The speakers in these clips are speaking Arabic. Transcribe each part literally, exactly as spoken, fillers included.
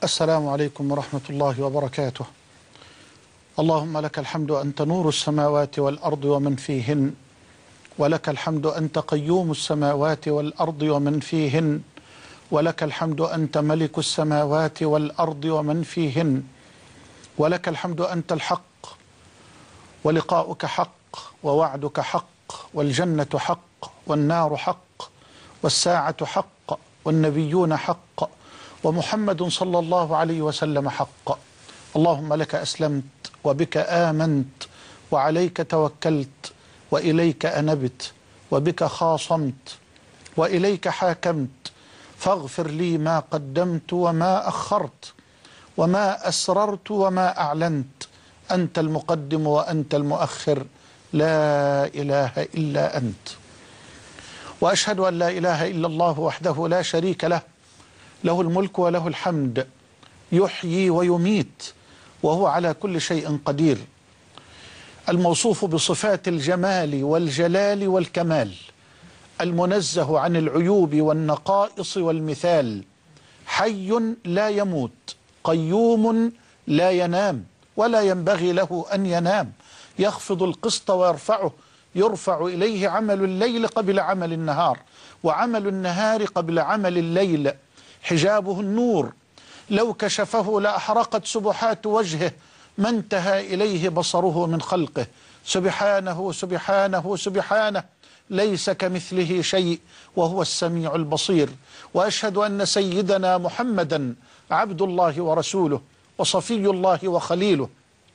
السلام عليكم ورحمة الله وبركاته. اللهم لك الحمد أنت نور السماوات والأرض ومن فيهن، ولك الحمد أنت قيوم السماوات والأرض ومن فيهن، ولك الحمد أنت ملك السماوات والأرض ومن فيهن، ولك الحمد أنت الحق، ولقاؤك حق، ووعدك حق، والجنة حق، والنار حق، والساعة حق، والنبيون حق، ومحمد صلى الله عليه وسلم حق. اللهم لك أسلمت وبك آمنت وعليك توكلت وإليك أنبت وبك خاصمت وإليك حاكمت، فاغفر لي ما قدمت وما أخرت وما أسررت وما أعلنت، أنت المقدم وأنت المؤخر، لا إله إلا أنت. وأشهد أن لا إله إلا الله وحده لا شريك له، له الملك وله الحمد، يحيي ويميت وهو على كل شيء قدير، الموصوف بصفات الجمال والجلال والكمال، المنزه عن العيوب والنقائص والمثال، حي لا يموت، قيوم لا ينام ولا ينبغي له أن ينام، يخفض القسط ويرفعه، يرفع إليه عمل الليل قبل عمل النهار، وعمل النهار قبل عمل الليل، حجابه النور، لو كشفه لأحرقت سبحات وجهه، ما انتهى إليه بصره من خلقه، سبحانه سبحانه سبحانه، ليس كمثله شيء وهو السميع البصير. وأشهد أن سيدنا محمدا عبد الله ورسوله وصفي الله وخليله،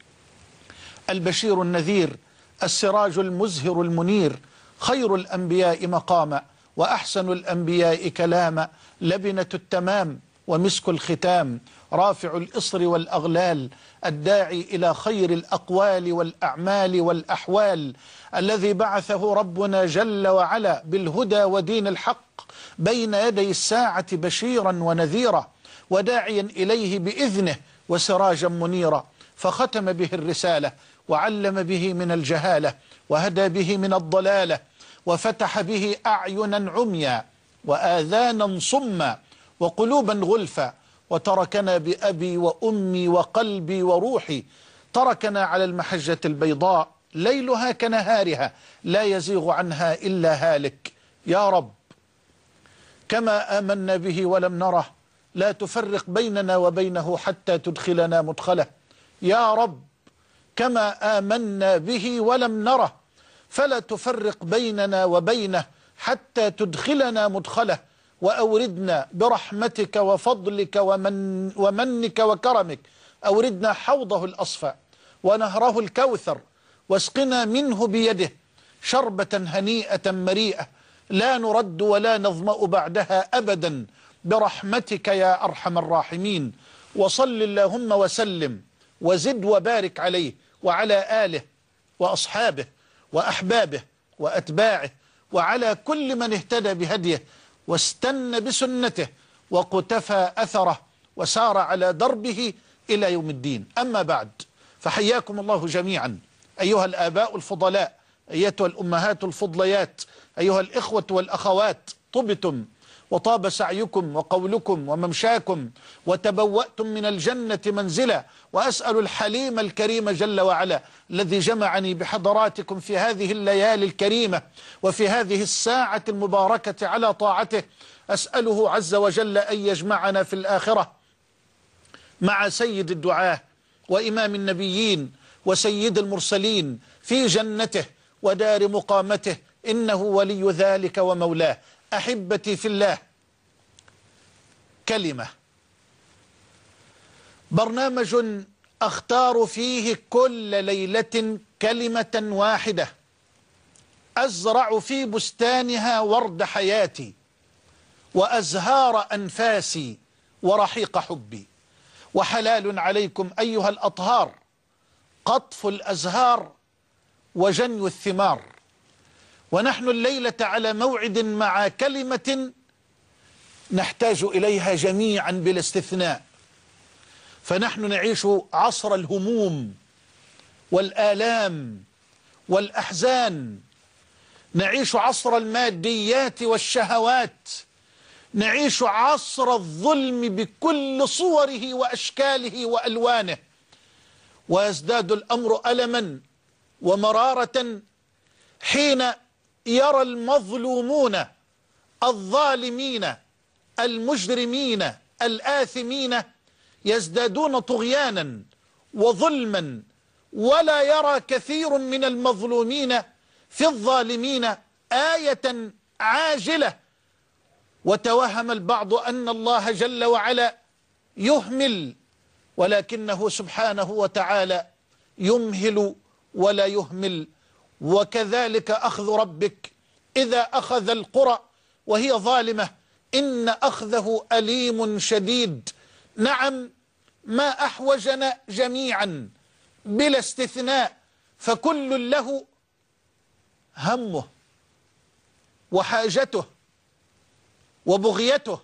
البشير النذير، السراج المزهر المنير، خير الأنبياء مقاما وأحسن الأنبياء كلاما، لبنة التمام ومسك الختام، رافع الإصر والأغلال، الداعي إلى خير الأقوال والأعمال والأحوال، الذي بعثه ربنا جل وعلا بالهدى ودين الحق بين يدي الساعة بشيرا ونذيرا، وداعيا إليه بإذنه وسراجا منيرا، فختم به الرسالة وعلم به من الجهالة وهدى به من الضلالة، وفتح به أعينا عميا وآذانا صما وقلوبا غلفا، وتركنا بأبي وأمي وقلبي وروحي، تركنا على المحجة البيضاء ليلها كنهارها لا يزيغ عنها إلا هالك. يا رب، كما آمنا به ولم نره لا تفرق بيننا وبينه حتى تدخلنا مدخله. يا رب، كما آمنا به ولم نره فلا تفرق بيننا وبينه حتى تدخلنا مدخله، وأوردنا برحمتك وفضلك ومن ومنك وكرمك، أوردنا حوضه الأصفى ونهره الكوثر، واسقنا منه بيده شربة هنيئة مريئة لا نرد ولا نظمأ بعدها أبدا، برحمتك يا أرحم الراحمين. وصل اللهم وسلم وزد وبارك عليه وعلى آله وأصحابه وأحبابه وأتباعه، وعلى كل من اهتدى بهديه واستنى بسنته وقتفى أثره وسار على دربه إلى يوم الدين. أما بعد، فحياكم الله جميعا أيها الآباء الفضلاء، أيتها الأمهات الفضليات، أيها الإخوة والأخوات، طبتم وطاب سعيكم وقولكم وممشاكم وتبوأتم من الجنة منزلا، وأسأل الحليم الكريم جل وعلا الذي جمعني بحضراتكم في هذه الليالي الكريمة وفي هذه الساعة المباركة على طاعته، أسأله عز وجل أن يجمعنا في الآخرة مع سيد الدعاة وإمام النبيين وسيد المرسلين في جنته ودار مقامته، إنه ولي ذلك ومولاه. أحبتي في الله، كلمة، برنامج أختار فيه كل ليلة كلمة واحدة أزرع في بستانها ورد حياتي وأزهار أنفاسي ورحيق حبي. وحلال عليكم أيها الأطهار قطف الأزهار وجني الثمار. ونحن الليلة على موعد مع كلمة نحتاج إليها جميعا بلا استثناء، فنحن نعيش عصر الهموم والآلام والأحزان، نعيش عصر الماديات والشهوات، نعيش عصر الظلم بكل صوره وأشكاله وألوانه، ويزداد الأمر ألما ومرارة حين يرى المظلومون الظالمين المجرمين الآثمين يزدادون طغيانا وظلما، ولا يرى كثير من المظلومين في الظالمين آية عاجلة، وتوهم البعض أن الله جل وعلا يهمل، ولكنه سبحانه وتعالى يمهل ولا يهمل. وكذلك أخذ ربك إذا أخذ القرى وهي ظالمة إن أخذه أليم شديد. نعم، ما أحوجنا جميعا بلا استثناء، فكل له همه وحاجته وبغيته،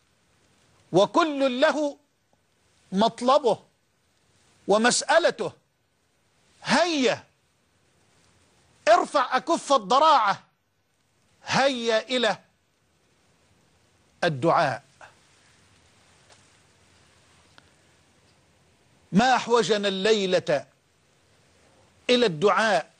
وكل له مطلبه ومسألته. هيا ارفع أكف الضراعة، هيا إلى الدعاء. ما أحوجنا الليلة إلى الدعاء،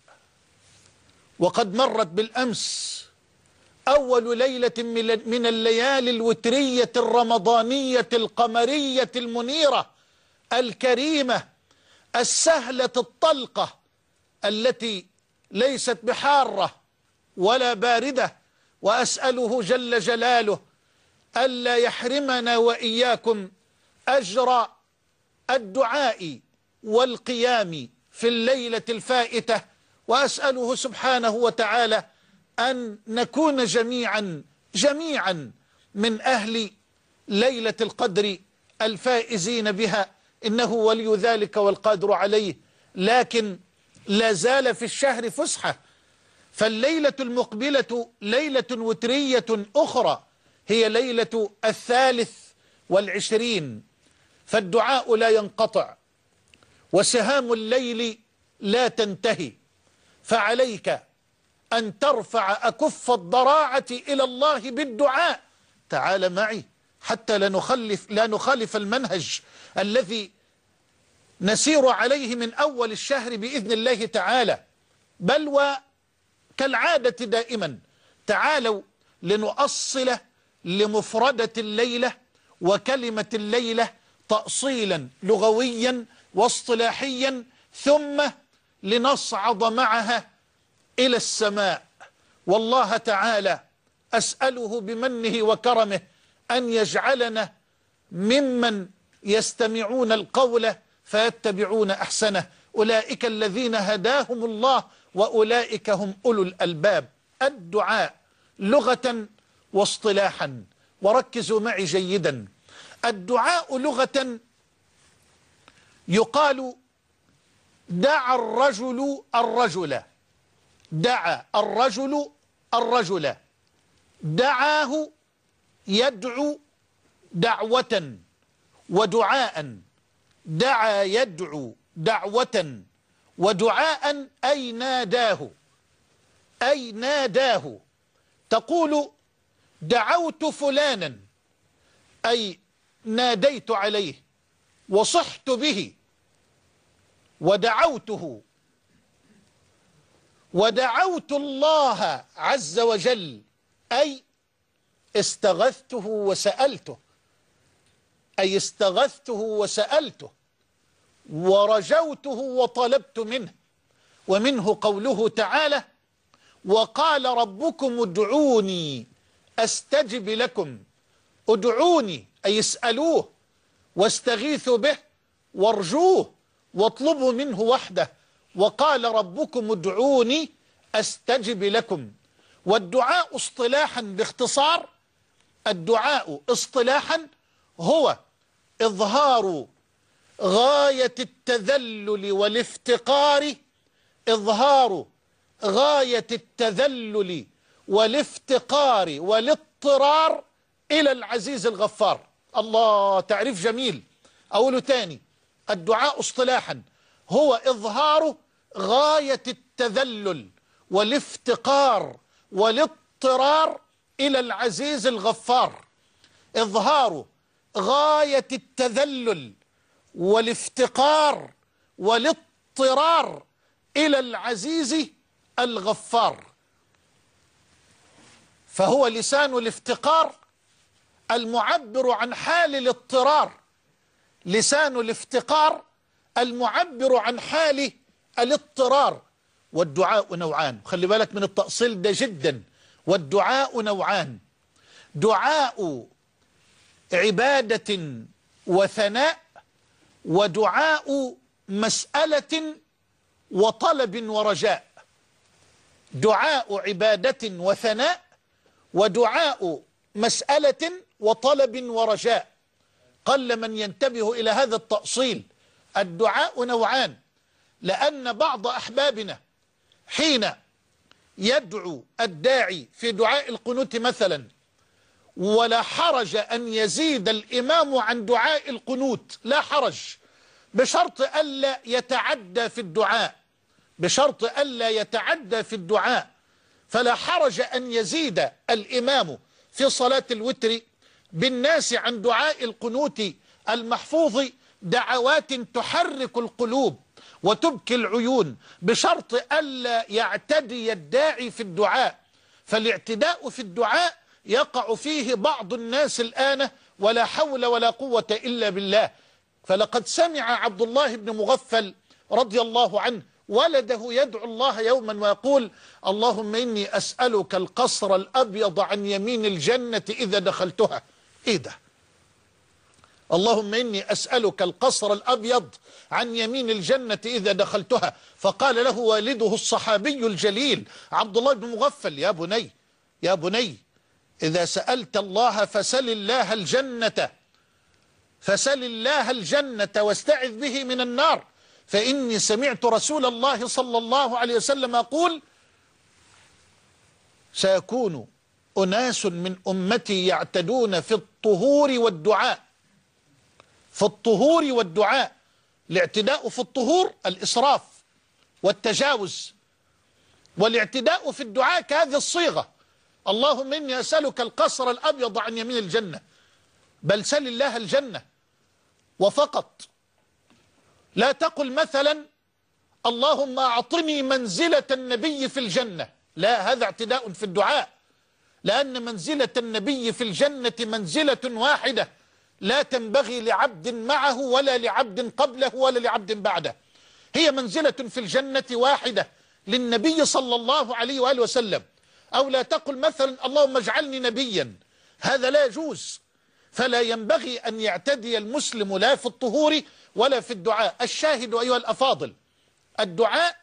وقد مرت بالأمس أول ليلة من الليالي الوترية الرمضانية القمرية المنيرة الكريمة السهلة الطلقة، التي ليست بحارة ولا باردة، وأسأله جل جلاله ألا يحرمنا وإياكم أجر الدعاء والقيام في الليلة الفائتة، وأسأله سبحانه وتعالى أن نكون جميعا جميعا من أهل ليلة القدر الفائزين بها، إنه ولي ذلك والقادر عليه. لكن لا زال في الشهر فسحة، فالليلة المقبلة ليلة وترية أخرى، هي ليلة الثالث والعشرين، فالدعاء لا ينقطع وسهام الليل لا تنتهي، فعليك أن ترفع أكف الضراعة إلى الله بالدعاء. تعال معي حتى لا نخلف, لا نخالف المنهج الذي نسير عليه من أول الشهر بإذن الله تعالى، بل وكالعادة دائما. تعالوا لنؤصل لمفردة الليلة وكلمة الليلة تأصيلا لغويا واصطلاحيا، ثم لنصعد معها إلى السماء. والله تعالى أسأله بمنه وكرمه أن يجعلنا ممن يستمعون القول فيتبعون أحسنه، أولئك الذين هداهم الله وأولئك هم أولو الألباب. الدعاء لغة واصطلاحا، وركزوا معي جيدا. الدعاء لغة يقال دعا الرجل الرجل، دعا الرجل الرجل، دعاه يدعو دعوة ودعاء، دعا يدعو دعوة ودعاء، أي ناداه، أي ناداه. تقول دعوت فلانا، أي ناديت عليه وصحت به ودعوته، ودعوت الله عز وجل، أي استغثته وسألته، أي استغثته وسألته ورجوته وطلبت منه. ومنه قوله تعالى: وقال ربكم ادعوني أستجب لكم. ادعوني أي اسألوه واستغيثوا به وارجوه واطلبوا منه وحده. وقال ربكم ادعوني أستجب لكم. والدعاء اصطلاحا باختصار، الدعاء اصطلاحا هو إظهار غاية التذلل والافتقار، إظهار غاية التذلل والافتقار والاضطرار إلى العزيز الغفار. الله، تعريف جميل. أقوله تاني: الدعاء اصطلاحا هو إظهار غاية التذلل والافتقار والاضطرار إلى العزيز الغفار. إظهار غاية التذلل والافتقار والاضطرار إلى العزيز الغفار. فهو لسان الافتقار المعبر عن حال الاضطرار، لسان الافتقار المعبر عن حال الاضطرار. والدعاء نوعان، خلي بالك من التأصيل ده جدا. والدعاء نوعان: دعاء عبادة وثناء، ودعاء مسألة وطلب ورجاء. دعاء عبادة وثناء، ودعاء مسألة وطلب ورجاء. قل من ينتبه إلى هذا التأصيل. الدعاء نوعان، لأن بعض أحبابنا حين يدعو الداعي في دعاء القنوت مثلا، ولا حرج أن يزيد الإمام عن دعاء القنوت، لا حرج، بشرط ألا يتعدى في الدعاء، بشرط ألا يتعدى في الدعاء. فلا حرج أن يزيد الإمام في صلاة الوتر بالناس عن دعاء القنوت المحفوظ دعوات تحرك القلوب وتبكي العيون، بشرط ألا يعتدي الداعي في الدعاء. فالاعتداء في الدعاء يقع فيه بعض الناس الآن، ولا حول ولا قوة إلا بالله. فلقد سمع عبد الله بن مغفل رضي الله عنه ولده يدعو الله يوما ويقول: اللهم إني أسألك القصر الأبيض عن يمين الجنة إذا دخلتها. إيه ده؟ اللهم إني أسألك القصر الأبيض عن يمين الجنة إذا دخلتها. فقال له والده الصحابي الجليل عبد الله بن مغفل: يا بني يا بني إذا سألت الله فسل الله الجنة، فسل الله الجنة واستعذ به من النار، فإني سمعت رسول الله صلى الله عليه وسلم يقول: سيكون أناس من أمتي يعتدون في الطهور والدعاء. في الطهور والدعاء، الاعتداء في الطهور الإسراف والتجاوز، والاعتداء في الدعاء كهذه الصيغة: اللهم إني أسألك القصر الأبيض عن يمين الجنة. بل سل الله الجنة وفقط. لا تقل مثلا اللهم أعطني منزلة النبي في الجنة، لا، هذا اعتداء في الدعاء، لأن منزلة النبي في الجنة منزلة واحدة لا تنبغي لعبد معه ولا لعبد قبله ولا لعبد بعده. هي منزلة في الجنة واحدة للنبي صلى الله عليه وآله وسلم. أو لا تقل مثلا اللهم اجعلني نبيا، هذا لا يجوز. فلا ينبغي أن يعتدي المسلم لا في الطهور ولا في الدعاء. الشاهد أيها الأفاضل، الدعاء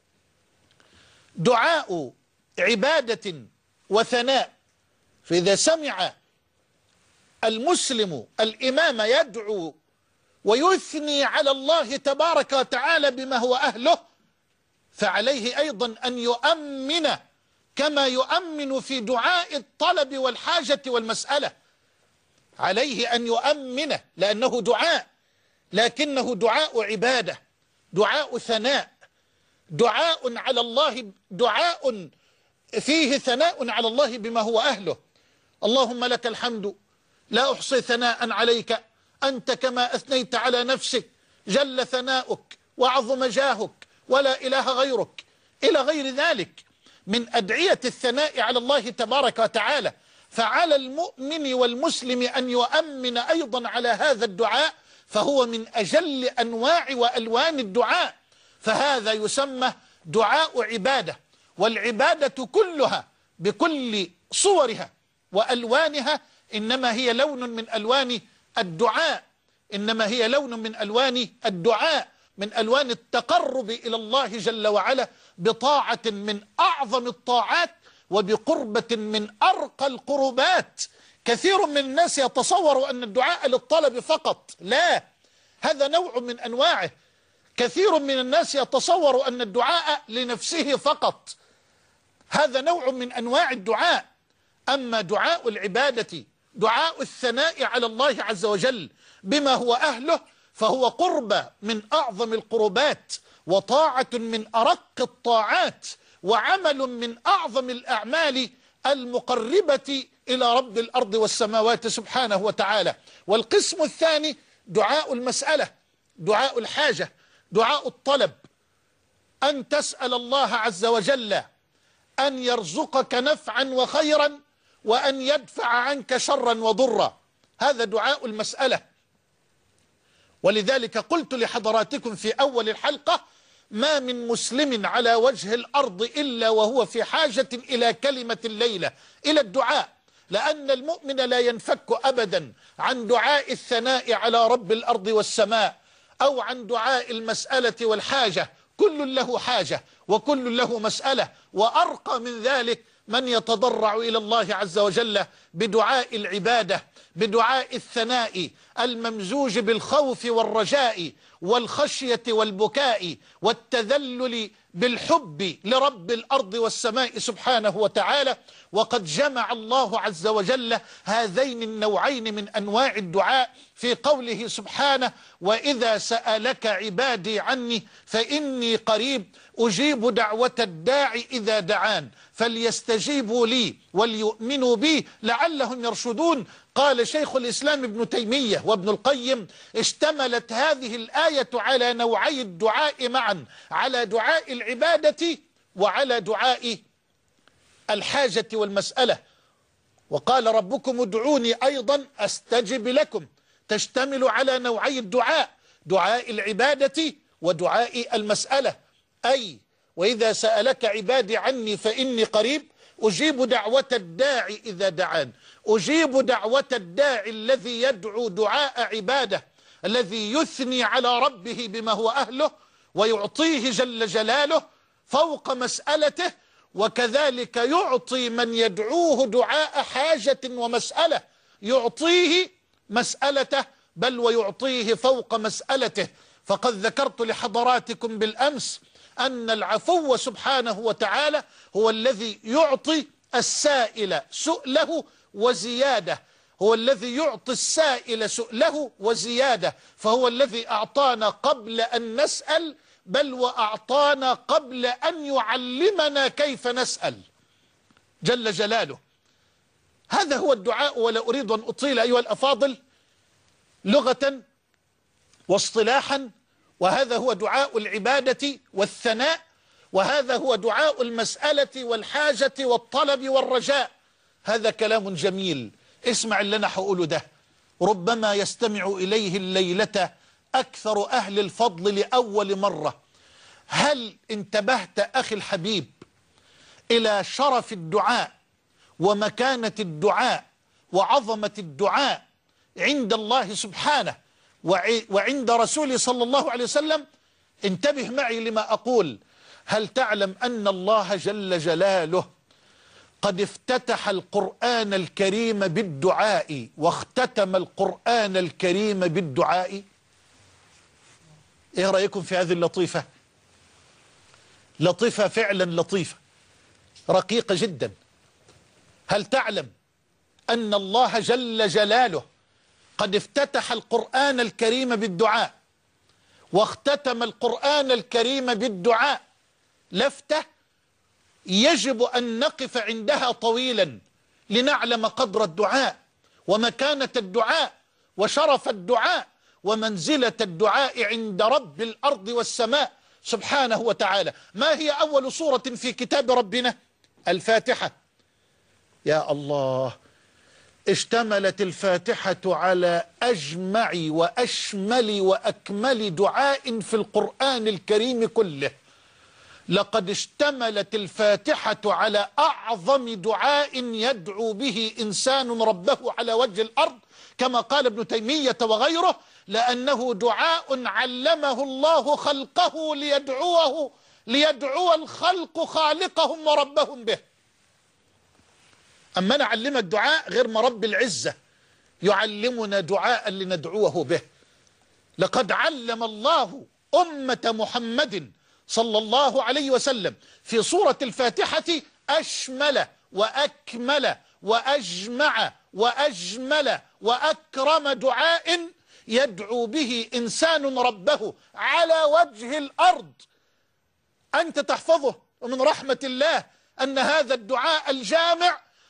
دعاء عبادة وثناء. فإذا سمع المسلم الإمام يدعو ويثني على الله تبارك وتعالى بما هو أهله، فعليه أيضا أن يؤمن كما يؤمن في دعاء الطلب والحاجة والمسألة. عليه أن يؤمن، لأنه دعاء، لكنه دعاء عبادة، دعاء ثناء، دعاء على الله، دعاء فيه ثناء على الله بما هو أهله. اللهم لك الحمد لا أحصي ثناء عليك أنت كما أثنيت على نفسك، جل ثناؤك وعظم جاهك ولا إله غيرك، إلى غير ذلك من أدعية الثناء على الله تبارك وتعالى. فعلى المؤمن والمسلم أن يؤمن أيضا على هذا الدعاء، فهو من أجل أنواع وألوان الدعاء. فهذا يسمى دعاء عبادة، والعبادة كلها بكل صورها وألوانها إنما هي لون من ألوان الدعاء، إنما هي لون من ألوان الدعاء، من ألوان التقرب إلى الله جل وعلا بطاعة من أعظم الطاعات وبقربة من أرقى القربات. كثير من الناس يتصور أن الدعاء للطلب فقط، لا، هذا نوع من أنواعه. كثير من الناس يتصور أن الدعاء لنفسه فقط، هذا نوع من أنواع الدعاء. أما دعاء العبادة، دعاء الثناء على الله عز وجل بما هو أهله، فهو قربة من أعظم القربات، وطاعة من أرق الطاعات، وعمل من أعظم الأعمال المقربة إلى رب الأرض والسماوات سبحانه وتعالى. والقسم الثاني دعاء المسألة، دعاء الحاجة، دعاء الطلب، أن تسأل الله عز وجل أن يرزقك نفعا وخيرا وأن يدفع عنك شرا وضرا. هذا دعاء المسألة. ولذلك قلت لحضراتكم في أول الحلقة: ما من مسلم على وجه الأرض إلا وهو في حاجة إلى كلمة الليلة، إلى الدعاء، لأن المؤمن لا ينفك أبدا عن دعاء الثناء على رب الأرض والسماء أو عن دعاء المسألة والحاجة. كل له حاجة وكل له مسألة، وأرقى من ذلك من يتضرع إلى الله عز وجل بدعاء العبادة، بدعاء الثناء الممزوج بالخوف والرجاء والخشية والبكاء والتذلل بالحب لرب الأرض والسماء سبحانه وتعالى. وقد جمع الله عز وجل هذين النوعين من أنواع الدعاء في قوله سبحانه: وإذا سألك عبادي عني فإني قريب أجيب دعوة الداع إذا دعان فليستجيبوا لي وليؤمنوا بي لعلهم يرشدون. قال شيخ الإسلام ابن تيمية وابن القيم: اشتملت هذه الآية على نوعي الدعاء معا، على دعاء العبادة وعلى دعاء الحاجة والمسألة. وقال ربكم ادعوني أيضا أستجب لكم، تشتمل على نوعي الدعاء، دعاء العبادة ودعاء المسألة. أي وإذا سألك عبادي عني فإني قريب أجيب دعوة الداعي إذا دعان، أجيب دعوة الداعي الذي يدعو دعاء عباده، الذي يثني على ربه بما هو أهله ويعطيه جل جلاله فوق مسألته، وكذلك يعطي من يدعوه دعاء حاجة ومسألة، يعطيه مسألته بل ويعطيه فوق مسألته. فقد ذكرت لحضراتكم بالأمس أن العفو سبحانه وتعالى هو الذي يعطي السائل سؤله وزيادة، هو الذي يعطي السائل سؤله وزيادة، فهو الذي أعطانا قبل أن نسأل، بل وأعطانا قبل أن يعلمنا كيف نسأل جل جلاله. هذا هو الدعاء. ولا أريد أن أطيل أيها الأفاضل، لغة واصطلاحا، وهذا هو دعاء العبادة والثناء، وهذا هو دعاء المسألة والحاجة والطلب والرجاء. هذا كلام جميل. اسمع اللي أنا هقوله ده، ربما يستمع إليه الليلة أكثر أهل الفضل لأول مرة. هل انتبهت أخي الحبيب إلى شرف الدعاء ومكانة الدعاء وعظمة الدعاء عند الله سبحانه وعند رسوله صلى الله عليه وسلم؟ انتبه معي لما أقول. هل تعلم أن الله جل جلاله قد افتتح القرآن الكريم بالدعاء واختتم القرآن الكريم بالدعاء؟ ايه رأيكم في هذه اللطيفة؟ لطيفة فعلا، لطيفة رقيقة جدا. هل تعلم أن الله جل جلاله قد افتتح القرآن الكريم بالدعاء واختتم القرآن الكريم بالدعاء؟ لفتة يجب أن نقف عندها طويلا لنعلم قدر الدعاء ومكانة الدعاء وشرف الدعاء ومنزلة الدعاء عند رب الأرض والسماء سبحانه وتعالى. ما هي أول سورة في كتاب ربنا؟ الفاتحة. يا الله، اشتملت الفاتحة على أجمع وأشمل وأكمل دعاء في القرآن الكريم كله. لقد اشتملت الفاتحة على أعظم دعاء يدعو به إنسان ربه على وجه الأرض، كما قال ابن تيمية وغيره، لأنه دعاء علمه الله خلقه ليدعوه ليدعو الخلق خالقهم وربهم به. أما أنا أعلمك دعاء غير ما رب العزة يعلمنا دعاء لندعوه به. لقد علم الله أمة محمد صلى الله عليه وسلم في سورة الفاتحة أشمل وأكمل وأجمع وأجمل وأكرم دعاء يدعو به إنسان ربه على وجه الأرض. أنت تحفظه، ومن رحمة الله أن هذا الدعاء الجامع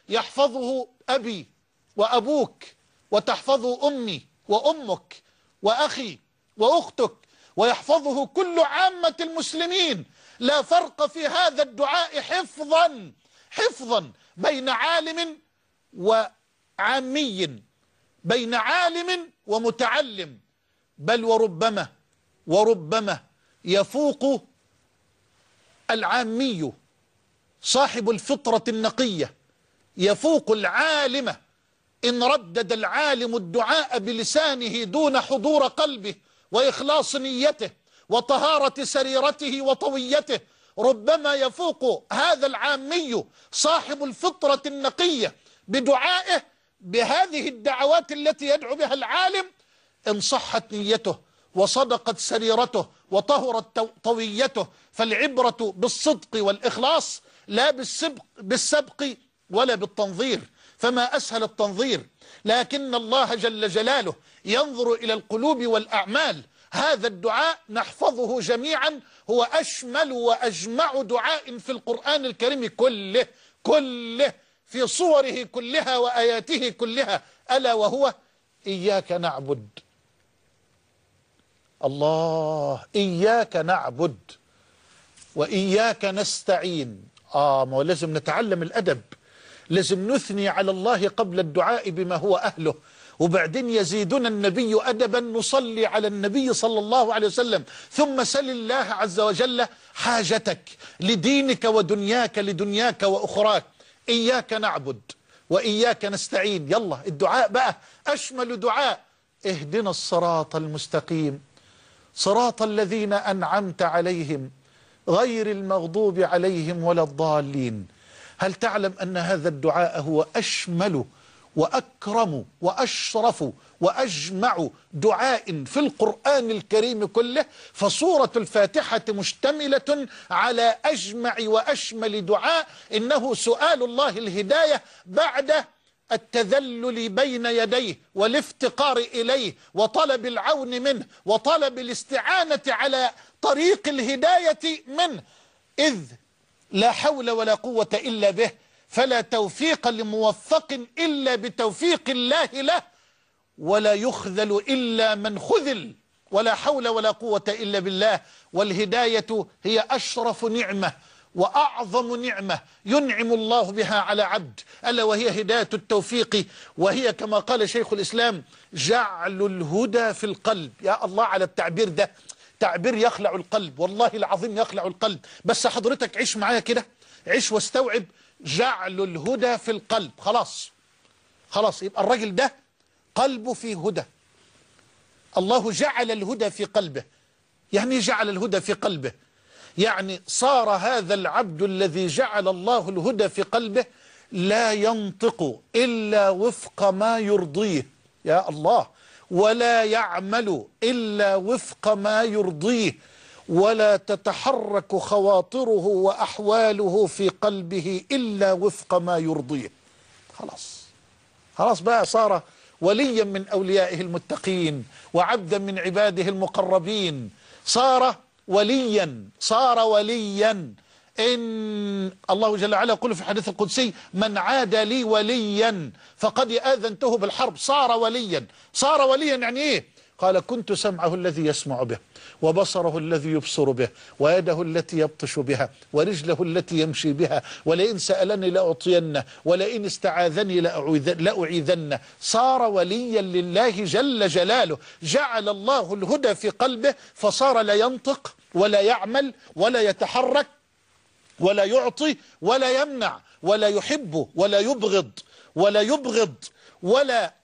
يحفظه أبي وأبوك، وتحفظه أمي وأمك وأخي وأختك، ويحفظه كل عامة المسلمين. لا فرق في هذا الدعاء حفظا حفظا بين عالم وعامي، بين عالم ومتعلم، بل وربما وربما يفوق العامي صاحب الفطرة النقية، يفوق العالم إن ردد العالم الدعاء بلسانه دون حضور قلبه وإخلاص نيته وطهارة سريرته وطويته. ربما يفوق هذا العامي صاحب الفطرة النقية بدعائه بهذه الدعوات التي يدعو بها العالم إن صحت نيته وصدقت سريرته وطهرت طويته. فالعبرة بالصدق والإخلاص لا بالسبق, بالسبق ولا بالتنظير، فما أسهل التنظير، لكن الله جل جلاله ينظر إلى القلوب والأعمال. هذا الدعاء نحفظه جميعا، هو أشمل وأجمع دعاء في القرآن الكريم كله كله في صوره كلها وآياته كلها، ألا وهو إياك نعبد. الله، إياك نعبد وإياك نستعين. آه ما لازم نتعلم الأدب، لازم نثني على الله قبل الدعاء بما هو أهله، وبعدين يزيدنا النبي أدبا نصلي على النبي صلى الله عليه وسلم، ثم سل الله عز وجل حاجتك لدينك ودنياك لدنياك وأخراك. إياك نعبد وإياك نستعين. يلا الدعاء بقى أشمل دعاء، اهدنا الصراط المستقيم صراط الذين أنعمت عليهم غير المغضوب عليهم ولا الضالين. هل تعلم أن هذا الدعاء هو أشمل وأكرم وأشرف وأجمع دعاء في القرآن الكريم كله؟ فسورة الفاتحة مشتملة على أجمع وأشمل دعاء، إنه سؤال الله الهداية بعد التذلل بين يديه والافتقار إليه وطلب العون منه وطلب الاستعانة على طريق الهداية منه، إذ لا حول ولا قوة إلا به، فلا توفيق لموفق إلا بتوفيق الله له، ولا يخذل إلا من خذل، ولا حول ولا قوة إلا بالله. والهداية هي أشرف نعمة وأعظم نعمة ينعم الله بها على عبد، ألا وهي هداية التوفيق، وهي كما قال شيخ الإسلام جعل الهدى في القلب. يا الله على التعبير ده، تعبير يخلع القلب، والله العظيم يخلع القلب. بس حضرتك عيش معايا كده، عيش واستوعب جعل الهدى في القلب. خلاص خلاص يبقى الراجل ده قلبه فيه هدى، الله جعل الهدى في قلبه. يعني جعل الهدى في قلبه، يعني صار هذا العبد الذي جعل الله الهدى في قلبه لا ينطق إلا وفق ما يرضيه، يا الله، ولا يعمل إلا وفق ما يرضيه، ولا تتحرك خواطره وأحواله في قلبه إلا وفق ما يرضيه. خلاص خلاص بقى صار وليا من أوليائه المتقين وعبدا من عباده المقربين، صار وليا صار وليا. إن الله جل وعلا يقول في الحديث القدسي من عاد لي وليا فقد آذنته بالحرب. صار وليا، صار وليا يعني إيه؟ قال كنت سمعه الذي يسمع به وبصره الذي يبصر به ويده التي يبطش بها ورجله التي يمشي بها، ولئن سألني لأعطينه ولئن استعاذني لأعيذنه. صار وليا لله جل جلاله، جعل الله الهدى في قلبه فصار لا ينطق ولا يعمل ولا يتحرك ولا يعطي ولا يمنع ولا يحب ولا يبغض ولا يبغض ولا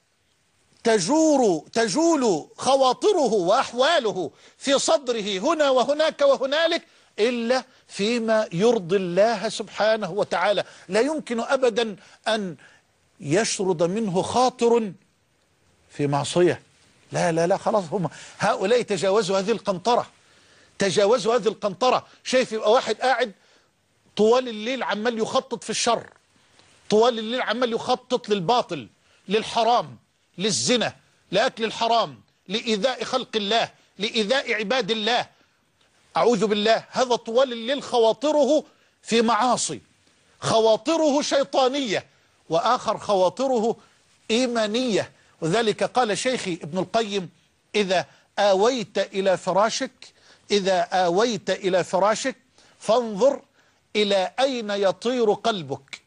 تجور تجول خواطره وأحواله في صدره هنا وهناك وهنالك إلا فيما يرضي الله سبحانه وتعالى. لا يمكن أبدا أن يشرد منه خاطر في معصية، لا لا لا خلاص، هم هؤلاء تجاوزوا هذه القنطرة، تجاوزوا هذه القنطرة. شايف يبقى واحد قاعد طوال الليل عمال يخطط في الشر، طوال الليل عمال يخطط للباطل، للحرام، للزنا، لأكل الحرام، لإيذاء خلق الله، لإيذاء عباد الله، أعوذ بالله. هذا طوال الليل خواطره في معاصي، خواطره شيطانية، وآخر خواطره إيمانية. وذلك قال شيخي ابن القيم: إذا آويت إلى فراشك إذا آويت إلى فراشك فانظر إلى أين يطير قلبك،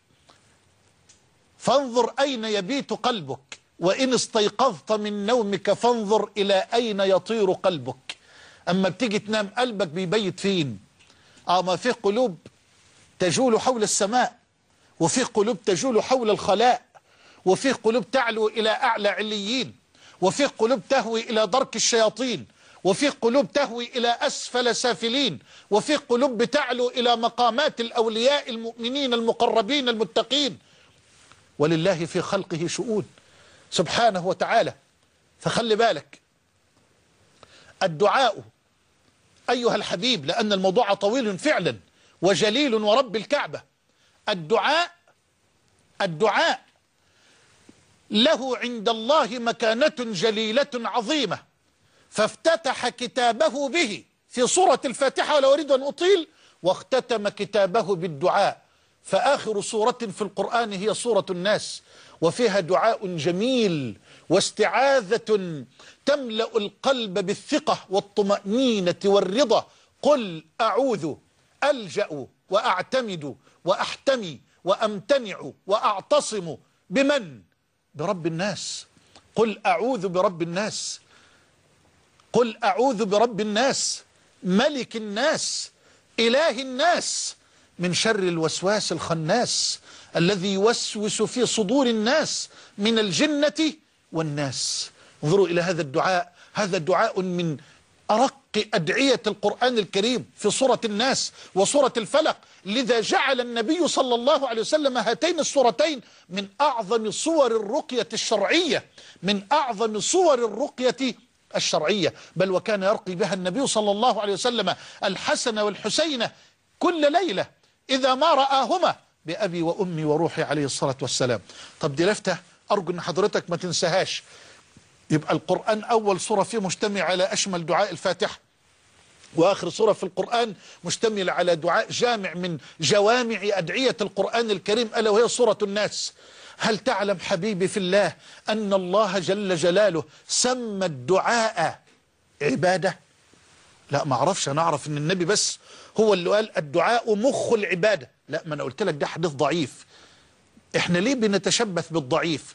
فانظر أين يبيت قلبك، وإن استيقظت من نومك فانظر إلى أين يطير قلبك. أما بتيجي تنام قلبك بيبيت فين؟ آه ما في قلوب تجول حول السماء، وفي قلوب تجول حول الخلاء، وفي قلوب تعلو إلى أعلى عليين، وفي قلوب تهوي إلى درك الشياطين، وفي قلوب تهوي إلى أسفل سافلين، وفي قلوب بتعلو إلى مقامات الأولياء المؤمنين المقربين المتقين. ولله في خلقه شؤون سبحانه وتعالى. فخلي بالك، الدعاء أيها الحبيب، لأن الموضوع طويل فعلا وجليل ورب الكعبة، الدعاء الدعاء له عند الله مكانة جليلة عظيمة، فافتتح كتابه به في سورة الفاتحة، ولا أريد أن أطيل، واختتم كتابه بالدعاء. فآخر سورة في القرآن هي سورة الناس، وفيها دعاء جميل واستعاذة تملأ القلب بالثقة والطمأنينة والرضا. قل أعوذ، ألجأ وأعتمد وأحتمي وأمتنع وأعتصم بمن؟ برب الناس. قل أعوذ برب الناس، قل أعوذ برب الناس ملك الناس إله الناس من شر الوسواس الخناس الذي يوسوس في صدور الناس من الجنة والناس. انظروا إلى هذا الدعاء، هذا دعاء من أرق أدعية القرآن الكريم في سورة الناس وسورة الفلق. لذا جعل النبي صلى الله عليه وسلم هاتين السورتين من أعظم صور الرقية الشرعية، من أعظم صور الرقية الشرعية، بل وكان يرقي بها النبي صلى الله عليه وسلم الحسن والحسين كل ليلة إذا ما رآهما بأبي وأمي وروحي عليه الصلاة والسلام. طب دي لفتة أرجو أن حضرتك ما تنساهاش. يبقى القرآن أول سورة فيه مجتمع على أشمل دعاء الفاتحة، وآخر سورة في القرآن مشتمل على دعاء جامع من جوامع أدعية القرآن الكريم، ألا وهي سورة الناس. هل تعلم حبيبي في الله أن الله جل جلاله سمى الدعاء عبادة؟ لا ما أعرفش، أنا أعرف أن النبي بس هو اللي قال الدعاء مخ العبادة. لا ما أنا قلت لك ده حديث ضعيف. إحنا ليه بنتشبث بالضعيف؟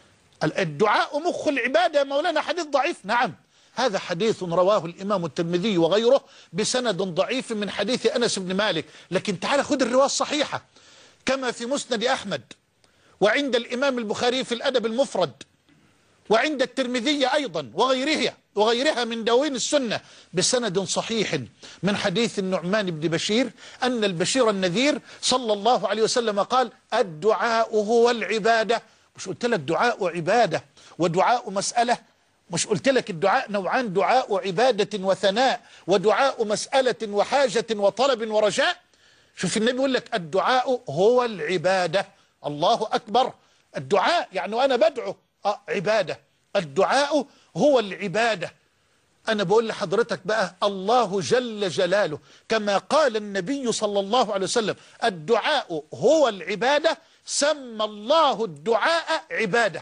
الدعاء مخ العبادة يا مولانا حديث ضعيف. نعم هذا حديث رواه الإمام الترمذي وغيره بسند ضعيف من حديث أنس بن مالك، لكن تعال خذ الرواية الصحيحة كما في مسند أحمد، وعند الإمام البخاري في الأدب المفرد، وعند الترمذي أيضا وغيرها وغيرها من دواوين السنة بسند صحيح من حديث النعمان بن بشير أن البشير النذير صلى الله عليه وسلم قال الدعاء هو العبادة. مش قلت لك دعاء عبادة ودعاء مسألة؟ مش قلت لك الدعاء نوعان، دعاء عبادة وثناء، ودعاء مسألة وحاجة وطلب ورجاء؟ شوف النبي يقول لك الدعاء هو العبادة. الله أكبر. الدعاء يعني أنا بدعو آه عبادة، الدعاء هو العبادة. أنا بقول لحضرتك بقى الله جل جلاله كما قال النبي صلى الله عليه وسلم الدعاء هو العبادة، سمى الله الدعاء عبادة.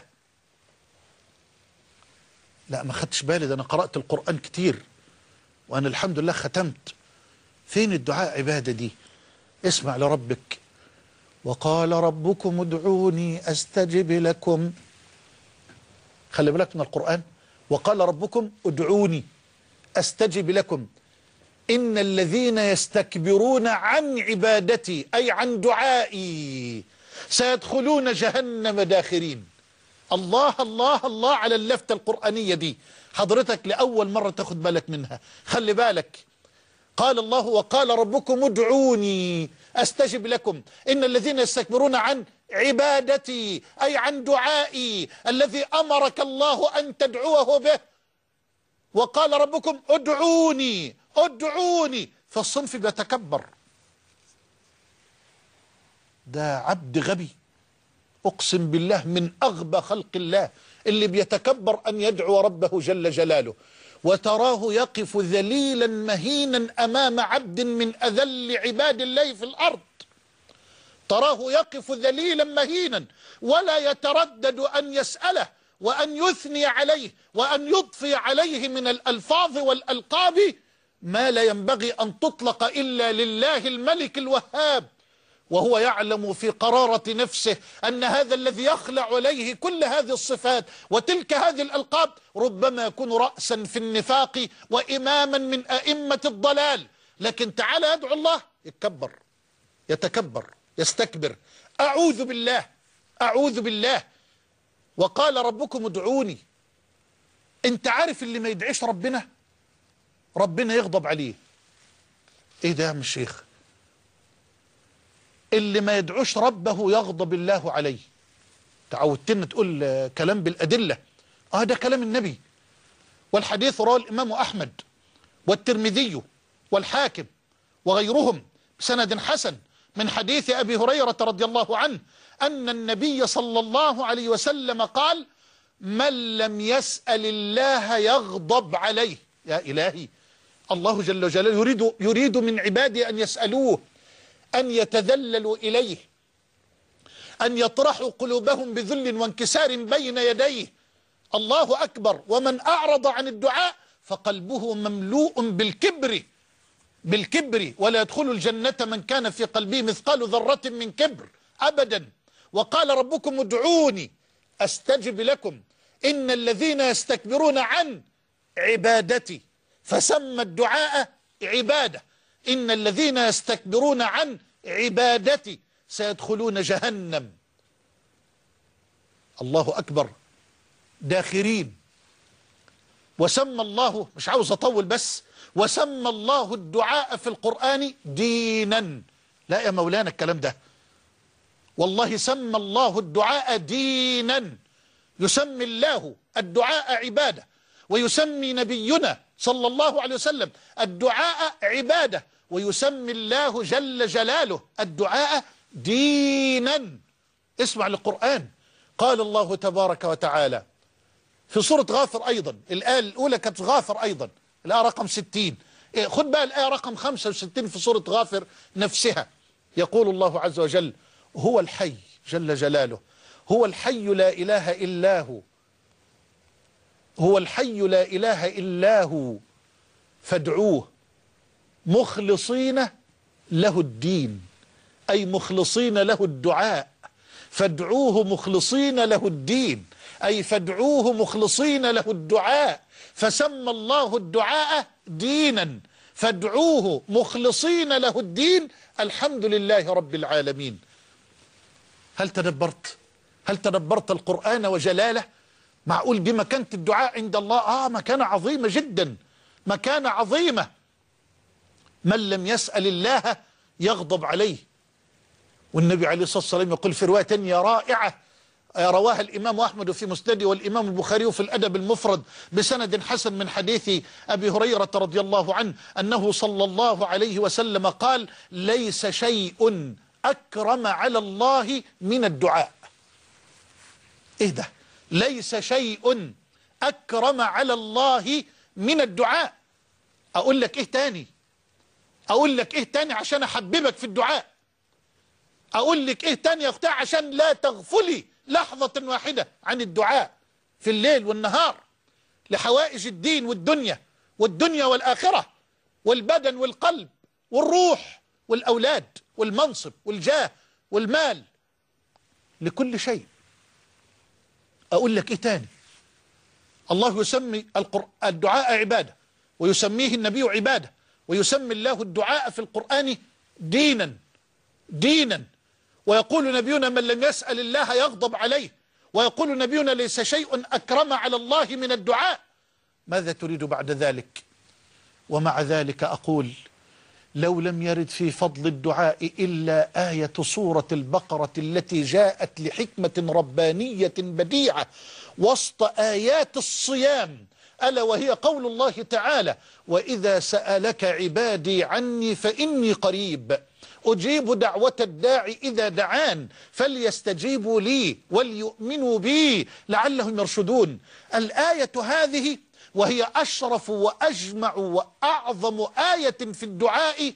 لا ما خدتش بالي، ده أنا قرأت القرآن كتير وأنا الحمد لله ختمت. فين الدعاء عبادة دي؟ اسمع لربك. وقال ربكم ادعوني أستجب لكم. خلي بالك من القرآن. وقال ربكم ادعوني أستجب لكم إن الذين يستكبرون عن عبادتي أي عن دعائي سيدخلون جهنم داخرين. الله الله الله على اللفتة القرآنية دي، حضرتك لأول مرة تاخد بالك منها. خلي بالك، قال الله وقال ربكم ادعوني أستجب لكم إن الذين يستكبرون عن عبادتي أي عن دعائي الذي أمرك الله أن تدعوه به. وقال ربكم ادعوني ادعوني، فالصنف بيتكبر. ده عبد غبي أقسم بالله من أغبى خلق الله اللي بيتكبر أن يدعو ربه جل جلاله، وتراه يقف ذليلا مهينا أمام عبد من أذل عباد الله في الأرض. تراه يقف ذليلا مهينا ولا يتردد أن يسأله وأن يثني عليه وأن يضفي عليه من الألفاظ والألقاب ما لا ينبغي أن تطلق إلا لله الملك الوهاب، وهو يعلم في قرارة نفسه أن هذا الذي يخلع عليه كل هذه الصفات وتلك هذه الألقاب ربما يكون رأسا في النفاق وإماما من أئمة الضلال. لكن تعالى يدعو الله يتكبر، يتكبر، يستكبر. أعوذ بالله، أعوذ بالله. وقال ربكم ادعوني. انت عارف اللي ما يدعيش ربنا ربنا يغضب عليه. ايه ده يا عم الشيخ؟ اللي ما يدعوش ربه يغضب الله عليه. تعودتنا تقول كلام بالأدلة. اه ده كلام النبي، والحديث رواه الإمام أحمد والترمذي والحاكم وغيرهم بسند حسن من حديث أبي هريرة رضي الله عنه أن النبي صلى الله عليه وسلم قال: من لم يسأل الله يغضب عليه. يا إلهي، الله جل جلاله يريد, يريد من عباده أن يسألوه، أن يتذللوا إليه، أن يطرحوا قلوبهم بذل وانكسار بين يديه. الله أكبر. ومن أعرض عن الدعاء فقلبه مملوء بالكبر، بالكبر، ولا يدخل الجنة من كان في قلبه مثقال ذرة من كبر أبدا. وقال ربكم ادعوني أستجب لكم إن الذين يستكبرون عن عبادتي، فسمى الدعاء عبادة. إن الذين يستكبرون عن عبادتي سيدخلون جهنم. الله أكبر. داخرين. وسمى الله، مش عاوز أطول بس، وسمى الله الدعاء في القرآن دينا. لا يا مولانا الكلام ده، والله سمى الله الدعاء دينا. يسمي الله الدعاء عبادة، ويسمي نبينا صلى الله عليه وسلم الدعاء عبادة، ويسمي الله جل جلاله الدعاء دينا. اسمع للقرآن. قال الله تبارك وتعالى في سورة غافر أيضا، الآية الأولى كانت غافر أيضا، الآية رقم ستين. خد بقى الآية رقم خمسة وستين في سورة غافر نفسها. يقول الله عز وجل: هو الحي جل جلاله، هو الحي لا إله إلا هو، هو الحي لا إله إلا هو فادعوه مخلصين له الدين، أي مخلصين له الدعاء. فادعوه مخلصين له الدين، أي فادعوه مخلصين له الدعاء. فسمى الله الدعاء دينا، فادعوه مخلصين له الدين. الحمد لله رب العالمين. هل تدبرت؟ هل تدبرت القرآن وجلاله؟ معقول دي مكانة الدعاء عند الله؟ آه مكانة عظيمة جدا، مكانة عظيمة. من لم يسأل الله يغضب عليه. والنبي عليه الصلاة والسلام يقول في رواية تانية رائعة رواها الإمام أحمد في مسنده والإمام البخاري في الأدب المفرد بسند حسن من حديث أبي هريرة رضي الله عنه أنه صلى الله عليه وسلم قال: ليس شيء أكرم على الله من الدعاء. إيه ده؟ ليس شيء أكرم على الله من الدعاء. أقول لك إيه تاني؟ أقول لك إيه تاني عشان أحببك في الدعاء؟ أقول لك إيه تاني يا أختي عشان لا تغفلي لحظة واحدة عن الدعاء في الليل والنهار لحوائج الدين والدنيا والدنيا والآخرة والبدن والقلب والروح والأولاد والمنصب والجاه والمال، لكل شيء. أقول لك إيه تاني؟ الله يسمي الدعاء عبادة، ويسميه النبي عبادة، ويسمي الله الدعاء في القرآن دينا، دينا. ويقول نبينا: من لم يسأل الله يغضب عليه. ويقول نبينا: ليس شيء أكرم على الله من الدعاء. ماذا تريد بعد ذلك؟ ومع ذلك أقول: لو لم يرد في فضل الدعاء إلا آية سورة البقرة التي جاءت لحكمة ربانية بديعة وسط آيات الصيام، ألا وهي قول الله تعالى: وإذا سألك عبادي عني فإني قريب أجيب دعوة الداعي إذا دعان فليستجيبوا لي وليؤمنوا بي لعلهم يرشدون. الآية هذه وهي أشرف وأجمع وأعظم آية في الدعاء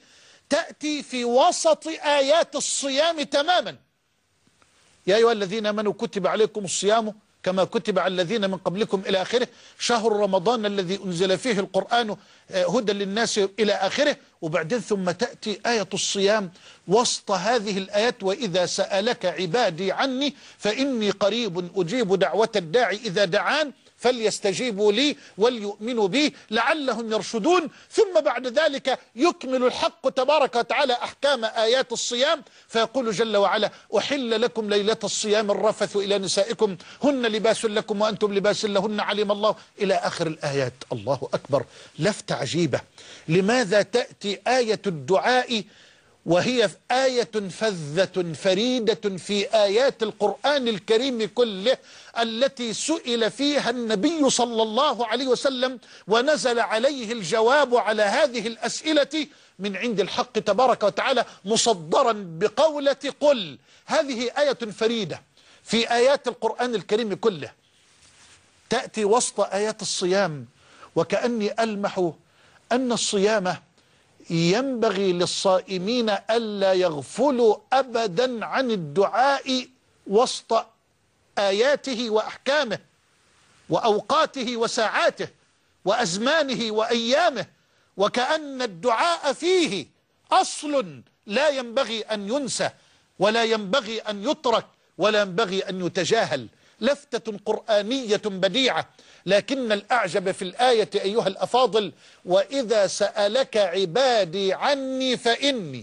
تأتي في وسط آيات الصيام تماما. يا أيها الذين آمنوا كتب عليكم الصيام كما كتب على الذين من قبلكم إلى آخره، شهر رمضان الذي أنزل فيه القرآن هدى للناس إلى آخره. وبعدين ثم تأتي آية الصيام وسط هذه الآيات: وإذا سألك عبادي عني فإني قريب أجيب دعوة الداعي إذا دعان فليستجيبوا لي وليؤمنوا بي لعلهم يرشدون. ثم بعد ذلك يكمل الحق تبارك وتعالى أحكام آيات الصيام فيقول جل وعلا: أحل لكم ليلة الصيام الرفث إلى نسائكم هن لباس لكم وأنتم لباس لهن علم الله، إلى آخر الآيات. الله أكبر، لفتة عجيبة. لماذا تأتي آية الدعاء وهي آية فذة فريدة في آيات القرآن الكريم كله، التي سئل فيها النبي صلى الله عليه وسلم ونزل عليه الجواب على هذه الأسئلة من عند الحق تبارك وتعالى مصدرا بقولة قل؟ هذه آية فريدة في آيات القرآن الكريم كله، تأتي وسط آيات الصيام. وكأني ألمح أن الصيام ينبغي للصائمين ألا يغفلوا أبدا عن الدعاء وسط آياته وأحكامه وأوقاته وساعاته وأزمانه وأيامه، وكأن الدعاء فيه أصل لا ينبغي أن ينسى ولا ينبغي أن يترك ولا ينبغي أن يتجاهل. لفتة قرآنية بديعة. لكن الأعجب في الآية أيها الأفاضل: وإذا سألك عبادي عني فإني.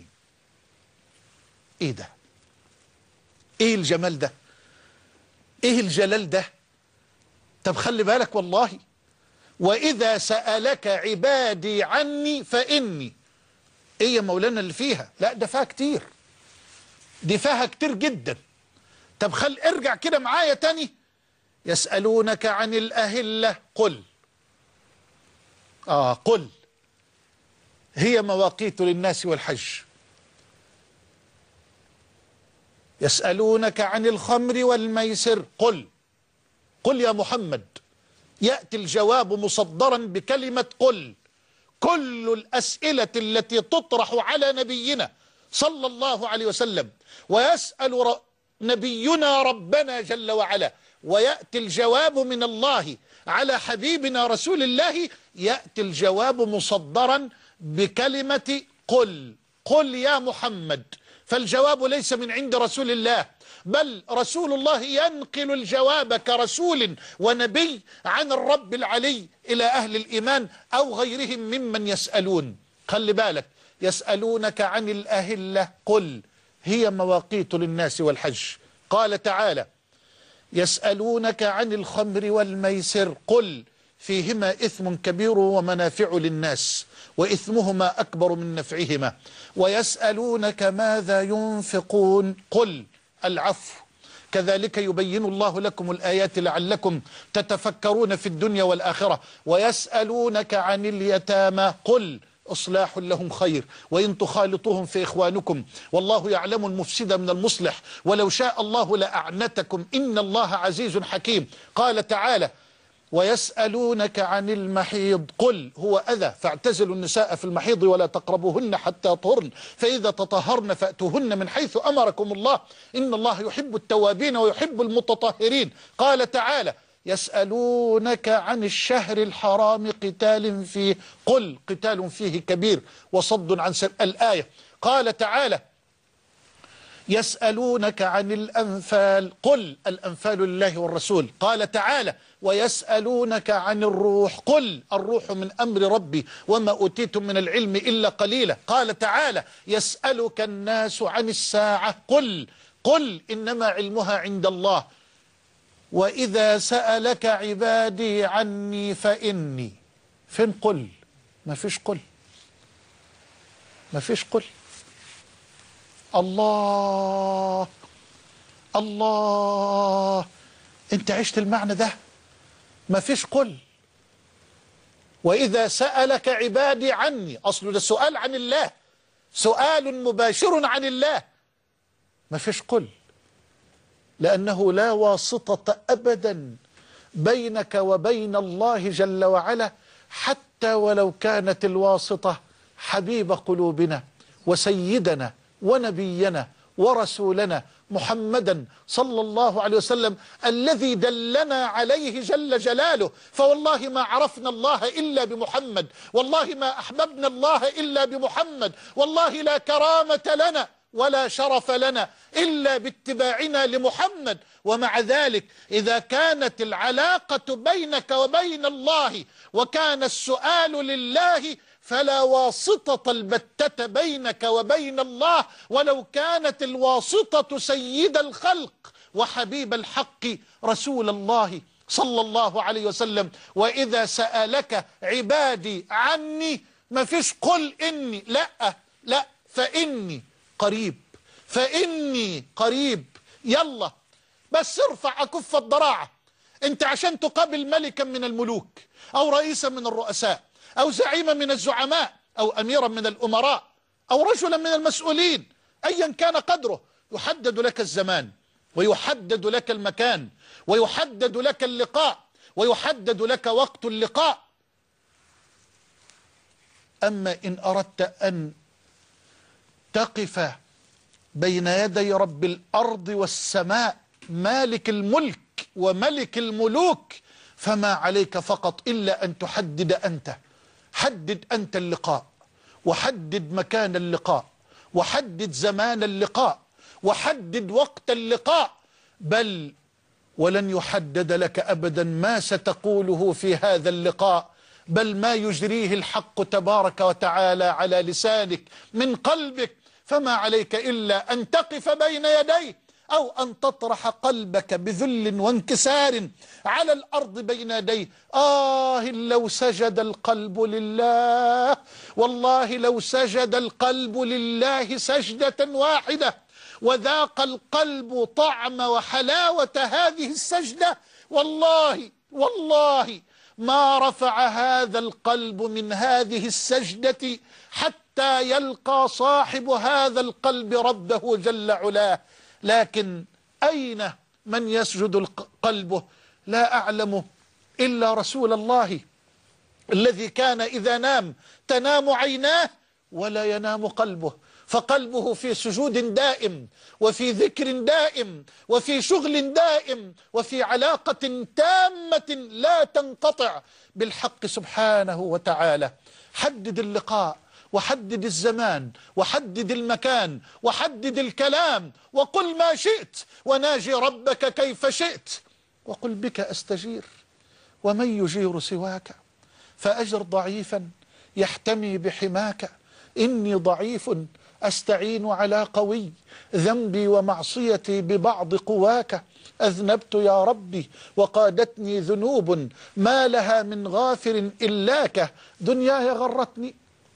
إيه ده؟ إيه الجمال ده؟ إيه الجلال ده؟ طب خلي بالك والله، وإذا سألك عبادي عني فإني. إيه يا مولانا اللي فيها؟ لا ده فيها كتير، دي فيها كتير جدا. طب خل ارجع كده معايا تاني: يسألونك عن الأهلة قل. آه قل هي مواقيت للناس والحج. يسألونك عن الخمر والميسر قل. قل يا محمد. يأتي الجواب مصدرا بكلمة قل. كل الأسئلة التي تطرح على نبينا صلى الله عليه وسلم ويسأل نبينا ربنا جل وعلا ويأتي الجواب من الله على حبيبنا رسول الله، يأتي الجواب مصدرا بكلمة قل. قل يا محمد. فالجواب ليس من عند رسول الله، بل رسول الله ينقل الجواب كرسول ونبي عن الرب العلي إلى أهل الإيمان أو غيرهم ممن يسألون. خلي بالك: يسألونك عن الأهلة قل هي مواقيت للناس والحج. قال تعالى: يسألونك عن الخمر والميسر قل فيهما إثم كبير ومنافع للناس وإثمهما أكبر من نفعهما ويسألونك ماذا ينفقون قل العفو كذلك يبين الله لكم الآيات لعلكم تتفكرون في الدنيا والآخرة. ويسألونك عن اليتامى قل إصلاح لهم خير وإن تخالطوهم في إخوانكم والله يعلم المفسد من المصلح ولو شاء الله لأعنتكم إن الله عزيز حكيم. قال تعالى: ويسألونك عن المحيض قل هو أذى فاعتزلوا النساء في المحيض ولا تقربوهن حتى طهرن فإذا تطهرن فأتوهن من حيث أمركم الله إن الله يحب التوابين ويحب المتطهرين. قال تعالى: يسألونك عن الشهر الحرام قتال فيه قل قتال فيه كبير وصد عن سبيل الآية. قال تعالى: يسألونك عن الأنفال قل الأنفال لله والرسول. قال تعالى: ويسألونك عن الروح قل الروح من أمر ربي وما أوتيتم من العلم إلا قليلا. قال تعالى: يسألك الناس عن الساعة قل قل إنما علمها عند الله وإذا سألك عبادي عني فإني. فين قل؟ ما فيش قل، ما فيش قل. الله الله، انت عشت المعنى ده. ما فيش قل. وإذا سألك عبادي عني، أصله ده سؤال عن الله، سؤال مباشر عن الله. ما فيش قل، لأنه لا واسطة أبدا بينك وبين الله جل وعلا، حتى ولو كانت الواسطة حبيب قلوبنا وسيدنا ونبينا ورسولنا محمدا صلى الله عليه وسلم الذي دلنا عليه جل جلاله. فوالله ما عرفنا الله إلا بمحمد، والله ما أحببنا الله إلا بمحمد، والله لا كرامة لنا ولا شرف لنا إلا باتباعنا لمحمد. ومع ذلك إذا كانت العلاقة بينك وبين الله وكان السؤال لله فلا واسطة البتة بينك وبين الله، ولو كانت الواسطة سيد الخلق وحبيب الحق رسول الله صلى الله عليه وسلم. وإذا سألك عبادي عني ما فيش قل إني، لا لا، فإني قريب، فإني قريب. يلا بس ارفع أكف الضراعة. انت عشان تقابل ملكا من الملوك أو رئيسا من الرؤساء أو زعيما من الزعماء أو أميرا من الأمراء أو رجلا من المسؤولين أيا كان قدره، يحدد لك الزمان ويحدد لك المكان ويحدد لك اللقاء ويحدد لك وقت اللقاء. أما إن أردت أن تقف بين يدي رب الأرض والسماء مالك الملك وملك الملوك فما عليك فقط إلا أن تحدد أنت، حدد أنت اللقاء، وحدد مكان اللقاء، وحدد زمان اللقاء، وحدد وقت اللقاء. بل ولن يحدد لك أبدا ما ستقوله في هذا اللقاء، بل ما يجريه الحق تبارك وتعالى على لسانك من قلبك. فما عليك إلا أن تقف بين يديه أو أن تطرح قلبك بذل وانكسار على الأرض بين يديه. آه لو سجد القلب لله، والله لو سجد القلب لله سجدة واحدة وذاق القلب طعم وحلاوة هذه السجدة، والله والله ما رفع هذا القلب من هذه السجدة حتى يلقى صاحب هذا القلب ربه جل علاه. لكن أين من يسجد قلبه؟ لا أعلم إلا رسول الله الذي كان إذا نام تنام عيناه ولا ينام قلبه، فقلبه في سجود دائم وفي ذكر دائم وفي شغل دائم وفي علاقة تامة لا تنقطع بالحق سبحانه وتعالى. حدد اللقاء وحدد الزمان وحدد المكان وحدد الكلام وقل ما شئت وناجي ربك كيف شئت، وقل بك أستجير ومن يجير سواك، فأجر ضعيفا يحتمي بحماك. إني ضعيف أستعين على قوي، ذنبي ومعصيتي ببعض قواك. أذنبت يا ربي وقادتني ذنوب ما لها من غافر إلاك. دنياي غرتني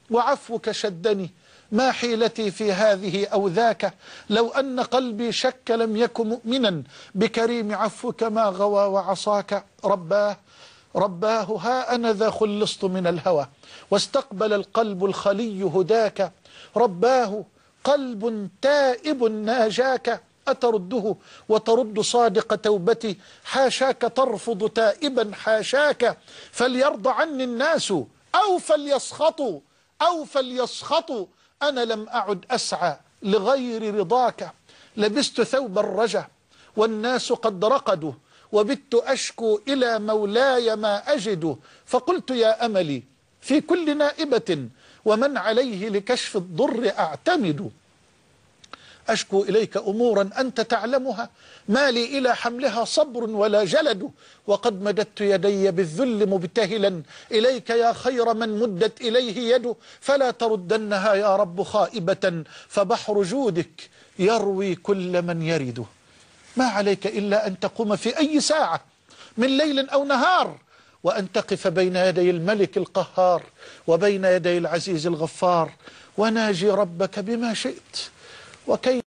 وعفوك شدني، ما حيلتي في هذه أو ذاك. لو أن قلبي شك لم يكن مؤمنا بكريم عفوك ما غوى وعصاك. رباه رباه ها أنا ذا خلصت من الهوى واستقبل القلب الخلي هداك. رباه قلب تائب ناجاك، أترده وترد صادق توبتي. حاشاك ترفض تائبا حاشاك. فليرضى عني الناس أو فليسخطوا أو فليسخطوا، أنا لم أعد أسعى لغير رضاك. لبست ثوب الرجا والناس قد رقدوا، وبت أشكو إلى مولاي ما أجد. فقلت يا أملي في كل نائبة ومن عليه لكشف الضر أعتمد. أشكو إليك أمورا أنت تعلمها، ما لي إلى حملها صبر ولا جلد. وقد مددت يدي بالذل مبتهلا إليك يا خير من مدت إليه يد. فلا تردنها يا رب خائبة، فبحر جودك يروي كل من يرد. ما عليك إلا أن تقوم في أي ساعة من ليل أو نهار وأن تقف بين يدي الملك القهار وبين يدي العزيز الغفار، وناجي ربك بما شئت وكيف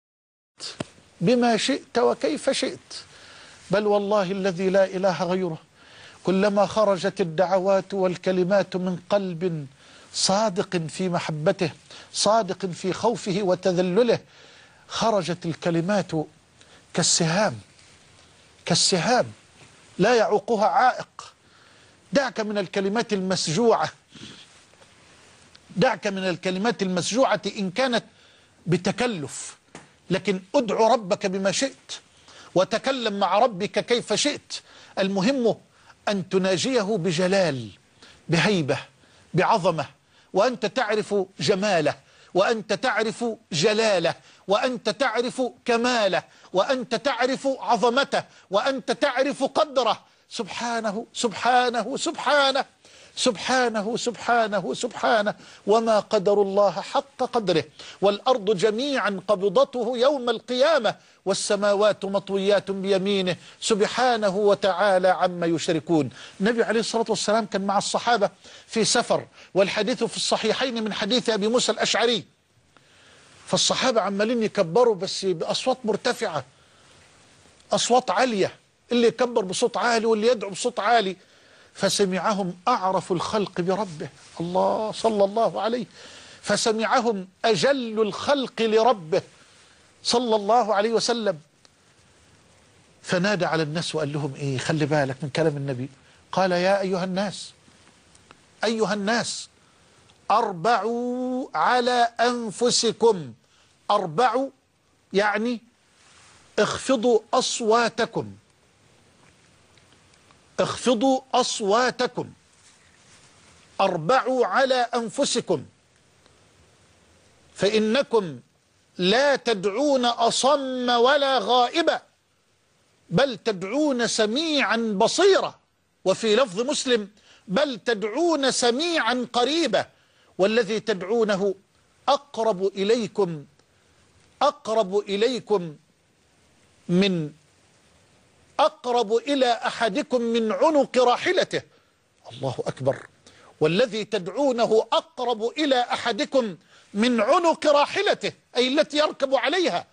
بما شئت وكيف شئت. بل والله الذي لا إله غيره كلما خرجت الدعوات والكلمات من قلب صادق في محبته صادق في خوفه وتذلله، خرجت الكلمات كالسهام كالسهام لا يعوقها عائق. دعك من الكلمات المسجوعة دعك من الكلمات المسجوعة إن كانت بتكلف، لكن ادعو ربك بما شئت وتكلم مع ربك كيف شئت. المهم أن تناجيه بجلال، بهيبة، بعظمة، وأنت تعرف جماله، وأنت تعرف جلاله، وأنت تعرف كماله، وأنت تعرف عظمته، وأنت تعرف قدره. سبحانه سبحانه سبحانه سبحانه سبحانه سبحانه وما قدر الله حق قدره، والأرض جميعا قبضته يوم القيامة، والسماوات مطويات بيمينه سبحانه وتعالى عما يشركون. النبي عليه الصلاة والسلام كان مع الصحابة في سفر، والحديث في الصحيحين من حديث أبي موسى الأشعري، فالصحابة عمالين يكبروا بس بأصوات مرتفعة، أصوات عالية، اللي يكبر بصوت عالي واللي يدعو بصوت عالي، فسمعهم أعرف الخلق بربه، الله صلى الله عليه، فسمعهم أجل الخلق لربه صلى الله عليه وسلم، فنادى على الناس وقال لهم إيه، خلي بالك من كلام النبي، قال يا أيها الناس أيها الناس أربعوا على أنفسكم. أربعوا يعني اخفضوا أصواتكم، اخفضوا أصواتكم، أربعوا على أنفسكم، فإنكم لا تدعون أصم ولا غائبا، بل تدعون سميعا بصيرا، وفي لفظ مسلم بل تدعون سميعا قريبا، والذي تدعونه أقرب إليكم أقرب إليكم من أقرب إلى أحدكم من عنق راحلته. الله أكبر. والذي تدعونه أقرب إلى أحدكم من عنق راحلته، أي التي يركب عليها.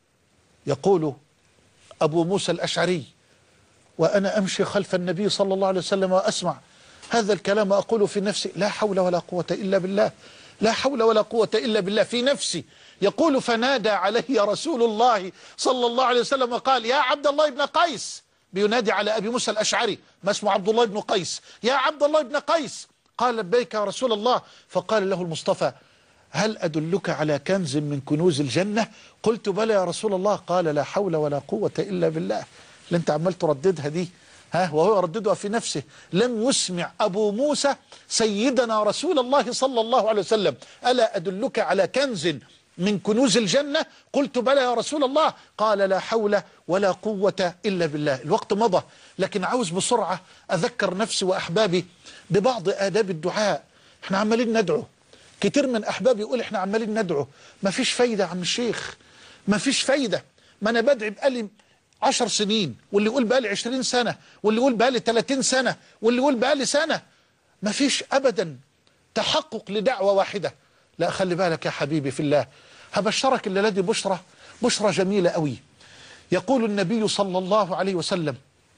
يقول أبو موسى الأشعري وأنا أمشي خلف النبي صلى الله عليه وسلم وأسمع هذا الكلام أقول في نفسي لا حول ولا قوة إلا بالله، لا حول ولا قوة إلا بالله في نفسي. يقول فنادى علي رسول الله صلى الله عليه وسلم وقال يا عبد الله بن قيس، بينادي على أبي موسى الأشعري ما اسمه عبد الله بن قيس، يا عبد الله بن قيس، قال لبيك يا رسول الله. فقال له المصطفى هل أدلك على كنز من كنوز الجنة؟ قلت بلى يا رسول الله. قال لا حول ولا قوة إلا بالله. اللي انت عمال ترددها دي ها وهو يرددها في نفسه، لم يسمع أبو موسى سيدنا رسول الله صلى الله عليه وسلم ألا أدلك على كنز من كنوز الجنة؟ قلت بلى يا رسول الله. قال لا حول ولا قوة إلا بالله. الوقت مضى، لكن عاوز بسرعة أذكر نفسي وأحبابي ببعض آداب الدعاء. احنا عمالين ندعو، كتير من أحبابي يقول احنا عمالين ندعو، ما فيش فايدة يا عم الشيخ، ما فيش فايدة، ما أنا بدعي بقالي عشر سنين، واللي يقول بقالي عشرين سنة، واللي يقول بقالي تلاتين سنة، واللي يقول بقالي سنة، ما فيش أبدا تحقق لدعوة واحدة. لا خلي بالك يا حبيبي في الله، هبشرك الليلة دي بشرة بشرة جميلة قوي. يقول النبي صلى الله عليه وسلم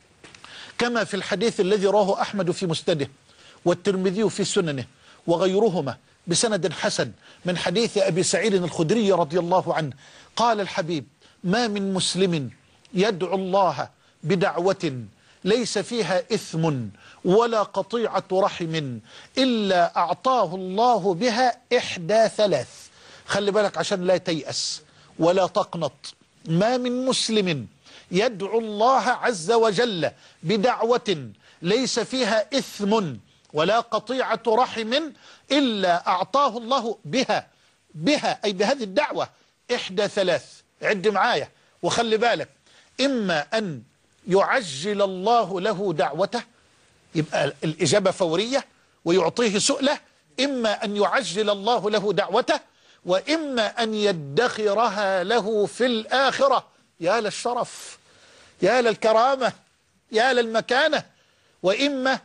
كما في الحديث الذي رواه أحمد في مسنده والترمذي في سننه وغيرهما بسند حسن من حديث أبي سعيد الخدري رضي الله عنه، قال الحبيب ما من مسلم يدعو الله بدعوة ليس فيها إثم ولا قطيعة رحم إلا أعطاه الله بها إحدى ثلاث. خلي بالك عشان لا تيأس ولا تقنط. ما من مسلم يدعو الله عز وجل بدعوة ليس فيها إثم ولا قطيعة رحم إلا أعطاه الله بها بها أي بهذه الدعوة إحدى ثلاث. عد معايا وخلي بالك، إما أن يعجل الله له دعوته يبقى الإجابة فورية ويعطيه سؤله، إما أن يعجل الله له دعوته، وإما أن يدخرها له في الآخرة. يا للشرف، يا للكرامة، يا للمكانة. وإما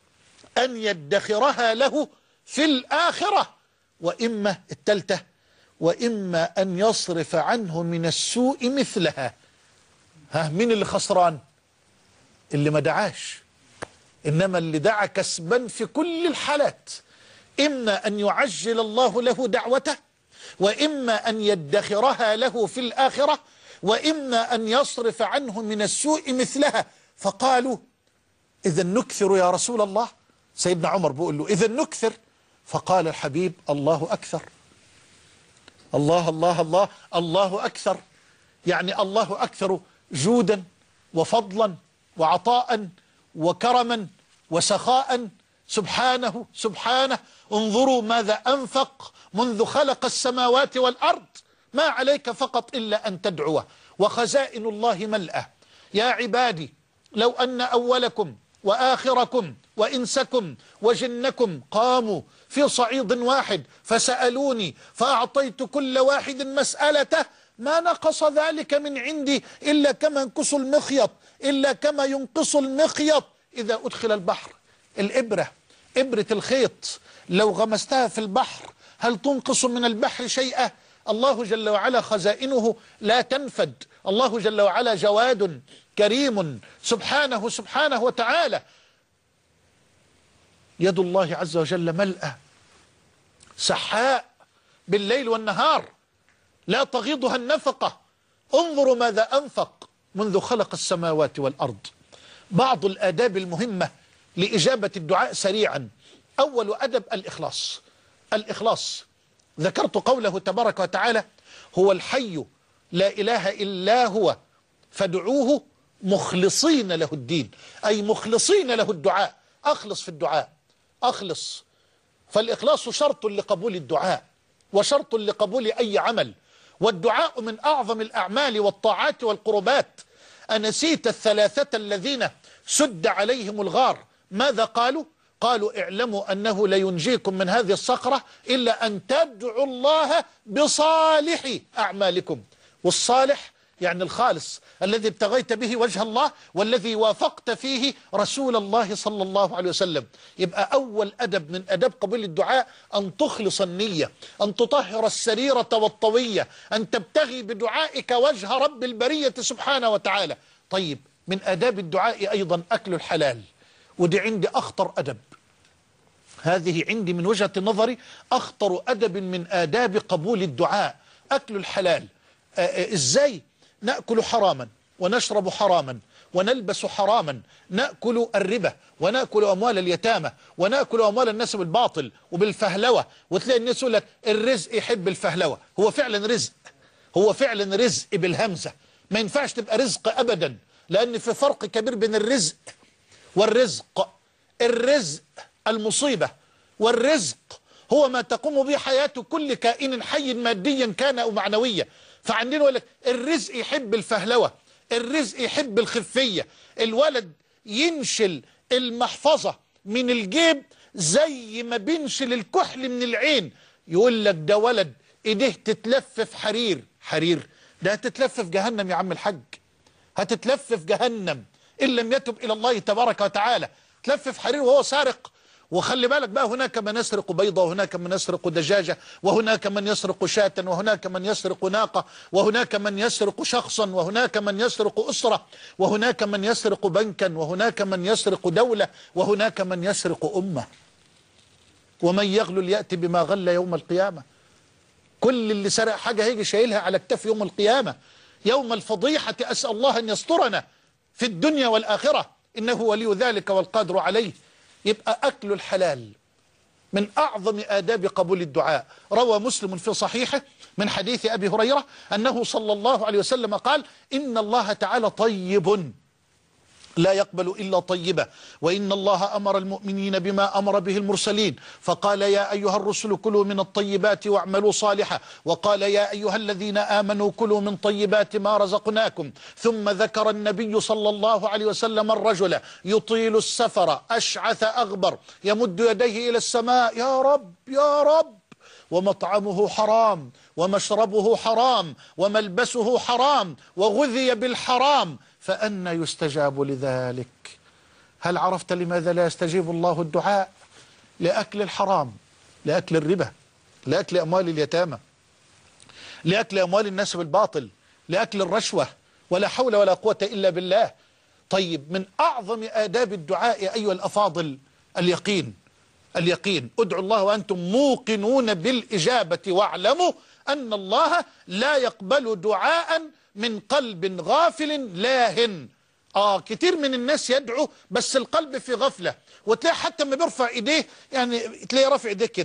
أن يدخرها له في الآخرة، وإما التالتة وإما أن يصرف عنه من السوء مثلها. ها مين اللي خسران؟ اللي ما دعاش، إنما اللي دعا كسبا في كل الحالات. إما أن يعجل الله له دعوته، وإما أن يدخرها له في الآخرة، وإما أن يصرف عنه من السوء مثلها. فقالوا إذا نكثر يا رسول الله، سيدنا عمر بيقول له إذا نكثر؟ فقال الحبيب: الله أكثر. الله الله الله الله أكثر، يعني الله أكثر جودا وفضلا وعطاء وكرما وسخاء. سبحانه سبحانه. انظروا ماذا أنفق منذ خلق السماوات والأرض. ما عليك فقط إلا أن تدعو، وخزائن الله ملأة. يا عبادي لو أن أولكم وآخركم وإنسكم وجنكم قاموا في صعيد واحد فسألوني فأعطيت كل واحد مسألته ما نقص ذلك من عندي إلا كما ينقص المخيط إلا كما ينقص المخيط إذا أدخل البحر. الإبرة، إبرة الخيط لو غمستها في البحر هل تنقص من البحر شيئا؟ الله جل وعلا خزائنه لا تنفد. الله جل وعلا جواد كريم سبحانه سبحانه وتعالى. يد الله عز وجل ملأة سحاء بالليل والنهار لا تغيضها النفقة. انظروا ماذا أنفق منذ خلق السماوات والأرض. بعض الآداب المهمة لإجابة الدعاء سريعا. أول أدب الإخلاص. الإخلاص ذكرت قوله تبارك وتعالى: هو الحي لا إله إلا هو فادعوه مخلصين له الدين، أي مخلصين له الدعاء. أخلص في الدعاء، أخلص. فالإخلاص شرط لقبول الدعاء وشرط لقبول أي عمل، والدعاء من أعظم الأعمال والطاعات والقربات. أنسيت الثلاثة الذين سد عليهم الغار ماذا قالوا؟ قالوا: اعلموا أنه لا ينجيكم من هذه الصخرة إلا أن تدعوا الله بصالح أعمالكم. والصالح يعني الخالص الذي ابتغيت به وجه الله والذي وافقت فيه رسول الله صلى الله عليه وسلم. يبقى أول أدب من أدب قبول الدعاء أن تخلص النية، أن تطهر السريرة والطوية، أن تبتغي بدعائك وجه رب البرية سبحانه وتعالى. طيب، من أداب الدعاء أيضا أكل الحلال، ودي عندي أخطر أدب. هذه عندي من وجهة نظري أخطر أدب من آداب قبول الدعاء، أكل الحلال. إزاي؟ نأكل حراما ونشرب حراما ونلبس حراما، نأكل الربا ونأكل أموال اليتامى ونأكل أموال الناس بالباطل وبالفهلوة. وتلاقي الناس يقول لك الرزق يحب الفهلوة. هو فعلا رزق، هو فعلا رزق بالهمزة، ما ينفعش تبقى رزق أبدا، لأن في فرق كبير بين الرزق والرزق. الرزق المصيبة، والرزق هو ما تقوم به حياة كل كائن حي ماديا كان أو معنويا. فعندنا يقول لك الرزق يحب الفهلوة، الرزق يحب الخفية. الولد ينشل المحفظة من الجيب زي ما بينشل الكحل من العين، يقول لك ده ولد ايديه تتلف في حرير. حرير ده هتتلف في جهنم يا عم الحاج، هتتلف في جهنم إن لم يتب إلى الله تبارك وتعالى. تلف في حرير وهو سارق. وخلي بالك بقى، هناك من يسرق بيضة، وهناك من يسرق دجاجة، وهناك من يسرق شاة، وهناك من يسرق ناقة، وهناك من يسرق شخصا، وهناك من يسرق أسرة، وهناك من يسرق بنكا، وهناك من يسرق دولة، وهناك من يسرق أمة. ومن يغلل يأتي بما غل يوم القيامة. كل اللي سرق حاجة هيجي شايلها على كتف يوم القيامة، يوم الفضيحة. أسأل الله أن يسترنا في الدنيا والآخرة، إنه ولي ذلك والقادر عليه. يبقى أكل الحلال من أعظم آداب قبول الدعاء. روى مسلم في صحيحه من حديث أبي هريرة أنه صلى الله عليه وسلم قال: إن الله تعالى طيب لا يقبل إلا طيبة، وإن الله أمر المؤمنين بما أمر به المرسلين، فقال: يا أيها الرسل كلوا من الطيبات واعملوا صالحا، وقال: يا أيها الذين آمنوا كلوا من طيبات ما رزقناكم. ثم ذكر النبي صلى الله عليه وسلم الرجل يطيل السفر أشعث أغبر يمد يديه إلى السماء: يا رب يا رب، ومطعمه حرام ومشربه حرام وملبسه حرام وغذي بالحرام، فأنى يستجاب لذلك؟ هل عرفت لماذا لا يستجيب الله الدعاء؟ لأكل الحرام، لأكل الربا، لأكل أموال اليتامى، لأكل أموال الناس بالباطل، لأكل الرشوة، ولا حول ولا قوة إلا بالله. طيب، من أعظم آداب الدعاء أيها الأفاضل اليقين. اليقين، ادعوا الله وأنتم موقنون بالإجابة، واعلموا أن الله لا يقبل دعاء من قلب غافل لاهن. آه كتير من الناس يدعو بس القلب في غفلة، وتلاقي حتى ما بيرفع إيديه يعني تلاقي رافع إيديه كده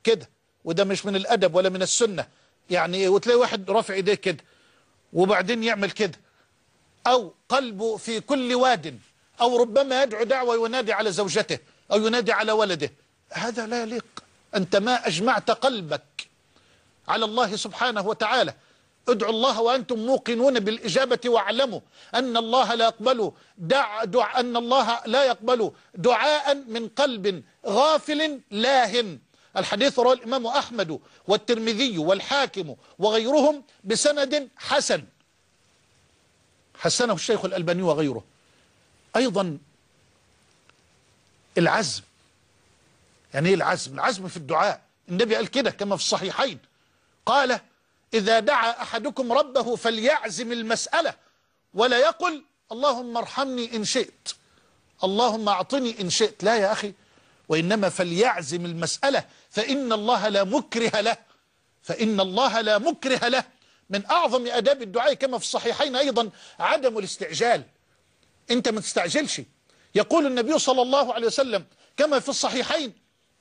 كده، وده مش من الأدب ولا من السنة يعني. وتلاقي واحد رافع ايديه كده وبعدين يعمل كده، أو قلبه في كل واد، أو ربما يدعو دعوة ينادي على زوجته أو ينادي على ولده. هذا لا يليق. أنت ما أجمعت قلبك على الله سبحانه وتعالى. ادعوا الله وأنتم موقنون بالإجابة، واعلموا أن الله لا يقبل دع دع أن الله لا يقبل دعاء من قلب غافل لاهٍ. الحديث رواه الإمام أحمد والترمذي والحاكم وغيرهم بسند حسن، حسنه الشيخ الألباني وغيره. أيضا العزم. يعني ايه العزم؟ العزم في الدعاء. النبي قال كده كما في الصحيحين، قال: إذا دعا أحدكم ربه فليعزم المسألة ولا يقل اللهم ارحمني إن شئت، اللهم أعطني إن شئت. لا يا أخي، وإنما فليعزم المسألة، فإن الله لا مكره له، فإن الله لا مكره له. من أعظم آداب الدعاء كما في الصحيحين أيضا عدم الاستعجال. أنت ما تستعجلش. يقول النبي صلى الله عليه وسلم كما في الصحيحين: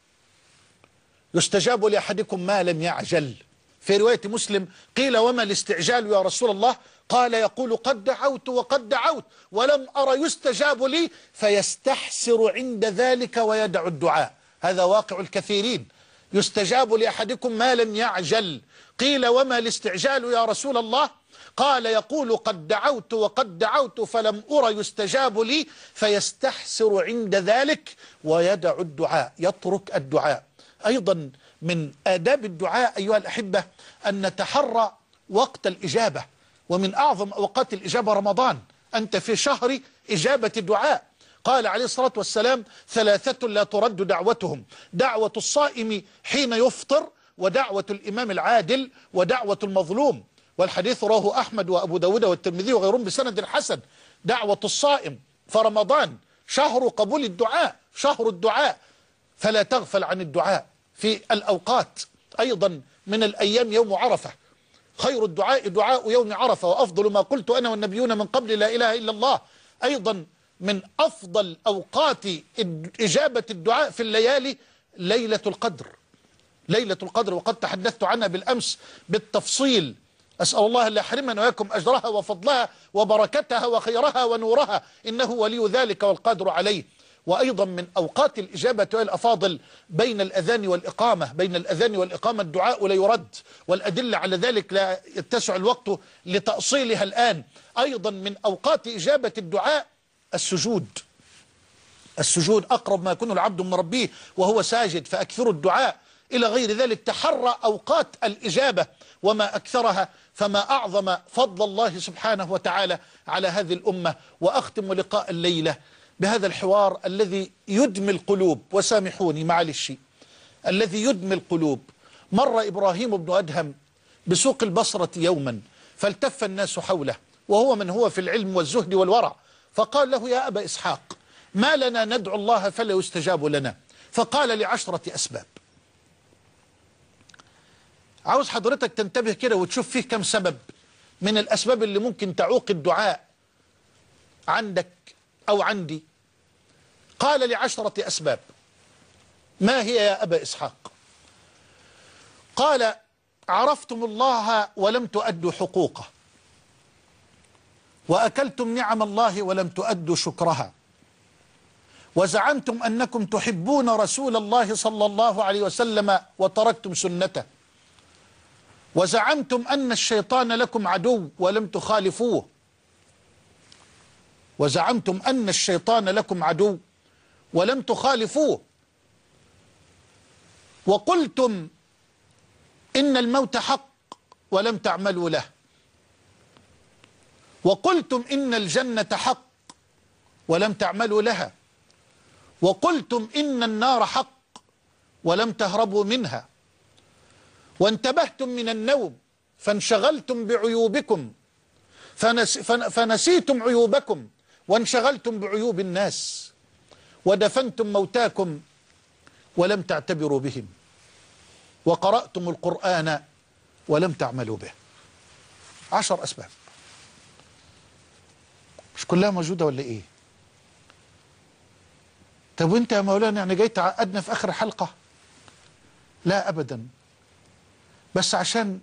يستجاب لأحدكم ما لم يعجل. في رواية مسلم قيل: وما الاستعجال يا رسول الله؟ قال: يقول قد دعوت وقد دعوت ولم أرى يستجاب لي، فيستحسر عند ذلك ويدع الدعاء. هذا واقع الكثيرين. يستجاب لأحدكم ما لم يعجل. قيل: وما الاستعجال يا رسول الله؟ قال: يقول قد دعوت وقد دعوت فلم أرى يستجاب لي، فيستحسر عند ذلك ويدع الدعاء، يترك الدعاء. أيضا من آداب الدعاء أيها الأحبة أن نتحرى وقت الإجابة. ومن أعظم أوقات الإجابة رمضان. أنت في شهر إجابة الدعاء. قال عليه الصلاة والسلام: ثلاثة لا ترد دعوتهم: دعوة الصائم حين يفطر، ودعوة الإمام العادل، ودعوة المظلوم. والحديث رواه أحمد وأبو داود والترمذي وغيرهم بسند حسن. دعوة الصائم، فرمضان شهر قبول الدعاء، شهر الدعاء، فلا تغفل عن الدعاء في الأوقات. أيضا من الأيام يوم عرفة. خير الدعاء دعاء يوم عرفة، وأفضل ما قلت أنا والنبيون من قبل لا إله إلا الله. أيضا من أفضل أوقات إجابة الدعاء في الليالي ليلة القدر. ليلة القدر، وقد تحدثت عنها بالأمس بالتفصيل. أسأل الله أن لا يحرمنا وإياكم أجرها وفضلها وبركتها وخيرها ونورها، إنه ولي ذلك والقادر عليه. وأيضا من أوقات الإجابة والأفاضل بين الأذان والإقامة. بين الأذان والإقامة الدعاء لا يرد، والأدلة على ذلك لا يتسع الوقت لتأصيلها الآن. أيضا من أوقات إجابة الدعاء السجود. السجود أقرب ما يكون العبد من ربه وهو ساجد، فأكثروا الدعاء. إلى غير ذلك تحرى أوقات الإجابة وما أكثرها، فما أعظم فضل الله سبحانه وتعالى على هذه الأمة. وأختم لقاء الليلة بهذا الحوار الذي يدمي القلوب، وسامحوني معلش، الذي يدمي القلوب. مر إبراهيم بن أدهم بسوق البصرة يوما، فالتف الناس حوله وهو من هو في العلم والزهد والورع، فقال له: يا أبا إسحاق، ما لنا ندعو الله فلا يستجاب لنا؟ فقال: لعشرة أسباب. عاوز حضرتك تنتبه كده وتشوف فيه كم سبب من الأسباب اللي ممكن تعوق الدعاء عندك أو عندي. قال: لعشرة أسباب. ما هي يا أبا إسحاق؟ قال: عرفتم الله ولم تؤدوا حقوقه، وأكلتم نعم الله ولم تؤدوا شكرها، وزعمتم أنكم تحبون رسول الله صلى الله عليه وسلم وتركتم سنته، وزعمتم أن الشيطان لكم عدو ولم تخالفوه، وزعمتم أن الشيطان لكم عدو ولم تخالفوه، وقلتم إن الموت حق ولم تعملوا له، وقلتم إن الجنة حق ولم تعملوا لها، وقلتم إن النار حق ولم تهربوا منها، وانتبهتم من النوم فانشغلتم بعيوبكم فنس فنسيتم عيوبكم وانشغلتم بعيوب الناس، ودفنتم موتاكم ولم تعتبروا بهم، وقرأتم القرآن ولم تعملوا به. عشر أسباب. مش كلها موجودة ولا إيه؟ طب وانت يا مولانا يعني جاي تعقدنا في آخر حلقة؟ لا أبدا، بس عشان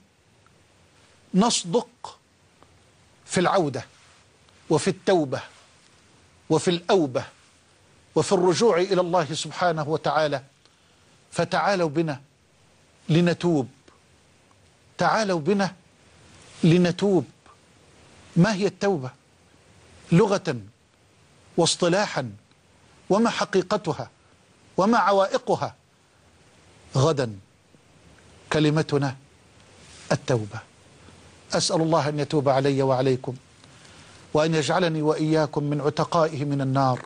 نصدق في العودة وفي التوبة وفي الأوبة وفي الرجوع إلى الله سبحانه وتعالى. فتعالوا بنا لنتوب، تعالوا بنا لنتوب. ما هي التوبة لغة واصطلاحا، وما حقيقتها وما عوائقها؟ غدا كلمتنا التوبة. أسأل الله أن يتوب علي وعليكم، وأن يجعلني وإياكم من عتقائه من النار.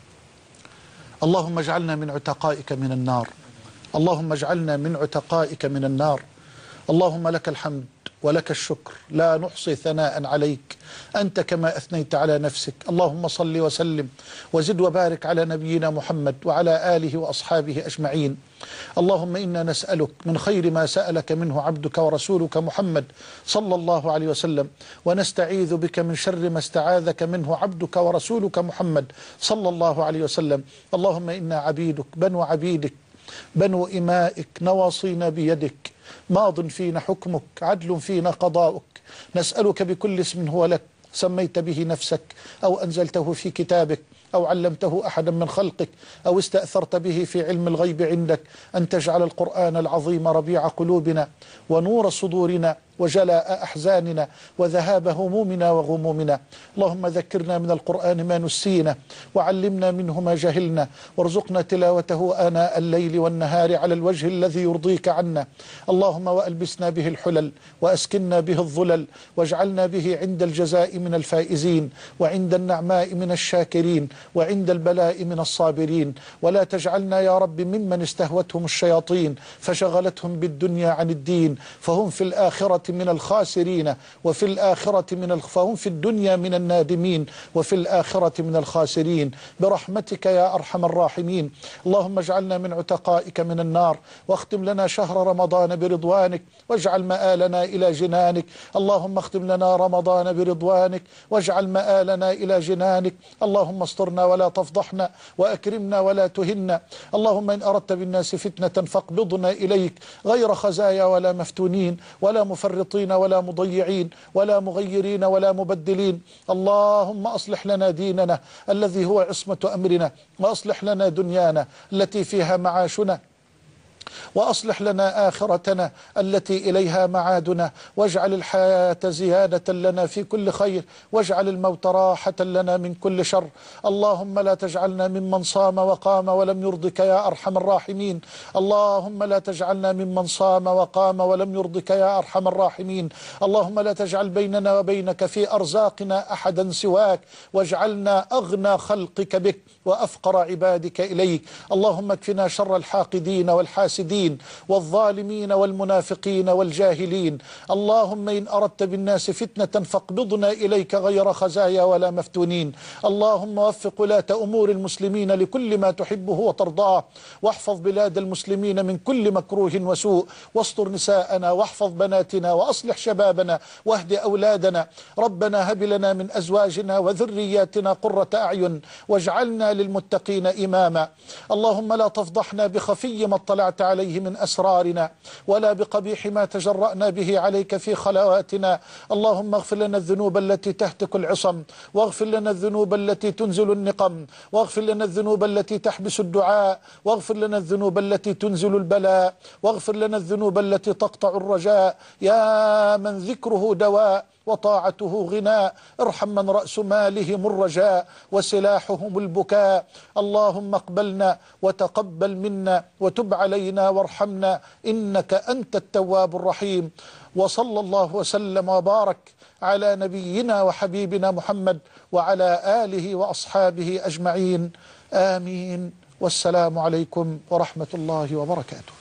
اللهم اجعلنا من عتقائك من النار، اللهم اجعلنا من عتقائك من النار. اللهم لك الحمد ولك الشكر، لا نحصي ثناء عليك، أنت كما أثنيت على نفسك. اللهم صل وسلم وزد وبارك على نبينا محمد وعلى آله وأصحابه أجمعين. اللهم إنا نسألك من خير ما سألك منه عبدك ورسولك محمد صلى الله عليه وسلم، ونستعيذ بك من شر ما استعاذك منه عبدك ورسولك محمد صلى الله عليه وسلم. اللهم إنا عبيدك بنو عبيدك بنو إمائك، نواصينا بيدك، ماض فينا حكمك، عدل فينا قضاؤك. نسألك بكل اسم هو لك سميت به نفسك أو أنزلته في كتابك أو علمته أحدا من خلقك أو استأثرت به في علم الغيب عندك، أن تجعل القرآن العظيم ربيع قلوبنا ونور صدورنا وجلاء أحزاننا وذهاب همومنا وغمومنا. اللهم ذكرنا من القرآن ما نسينا، وعلمنا منه ما جهلنا، وارزقنا تلاوته آناء الليل والنهار على الوجه الذي يرضيك عنا. اللهم وألبسنا به الحلل وأسكننا به الظلل، واجعلنا به عند الجزاء من الفائزين، وعند النعماء من الشاكرين، وعند البلاء من الصابرين. ولا تجعلنا يا رب ممن استهوتهم الشياطين فشغلتهم بالدنيا عن الدين، فهم في الآخرة من الخاسرين، وفي الآخرة من الخ... فهم في الدنيا من النادمين، وفي الآخرة من الخاسرين، برحمتك يا أرحم الراحمين. اللهم اجعلنا من عتقائك من النار، واختم لنا شهر رمضان برضوانك، واجعل مآلنا إلى جنانك. اللهم اختم لنا رمضان برضوانك، واجعل مآلنا إلى جنانك. اللهم استرنا ولا تفضحنا، وأكرمنا ولا تهنا. اللهم إن أردت بالناس فتنة فاقبضنا إليك، غير خزايا ولا مفتونين ولا مفرطين ولا مضيعين ولا مغيرين ولا مبدلين. اللهم أصلح لنا ديننا الذي هو عصمة أمرنا، وأصلح لنا دنيانا التي فيها معاشنا، وأصلح لنا آخرتنا التي إليها معادنا، واجعل الحياة زيادة لنا في كل خير، واجعل الموت راحة لنا من كل شر. اللهم لا تجعلنا ممن صام وقام ولم يرضك يا أرحم الراحمين. اللهم لا تجعلنا ممن صام وقام ولم يرضك يا أرحم الراحمين. اللهم لا تجعل بيننا وبينك في أرزاقنا أحدا سواك، واجعلنا أغنى خلقك بك وأفقر عبادك إليك. اللهم اكفنا شر الحاقدين والحاسدين والظالمين والمنافقين والجاهلين. اللهم إن أردت بالناس فتنة فاقبضنا إليك غير خزايا ولا مفتونين. اللهم وفق ولاة أمور المسلمين لكل ما تحبه وترضاه، واحفظ بلاد المسلمين من كل مكروه وسوء، واستر نساءنا واحفظ بناتنا، وأصلح شبابنا واهد أولادنا. ربنا هب لنا من أزواجنا وذرياتنا قرة أعين واجعلنا للمتقين إماما. اللهم لا تفضحنا بخفي ما اطلعت عليه من أسرارنا، ولا بقبيح ما تجرأنا به عليك في خلواتنا. اللهم اغفر لنا الذنوب التي تهتك العصم، واغفر لنا الذنوب التي تنزل النقم، واغفر لنا الذنوب التي تحبس الدعاء، واغفر لنا الذنوب التي تنزل البلاء، واغفر لنا الذنوب التي تقطع الرجاء. يا من ذكره دواء وطاعته غناء، ارحم من رأس مالهم الرجاء وسلاحهم البكاء. اللهم اقبلنا وتقبل منا وتب علينا وارحمنا، إنك أنت التواب الرحيم. وصلى الله وسلم وبارك على نبينا وحبيبنا محمد وعلى آله وأصحابه أجمعين، آمين. والسلام عليكم ورحمة الله وبركاته.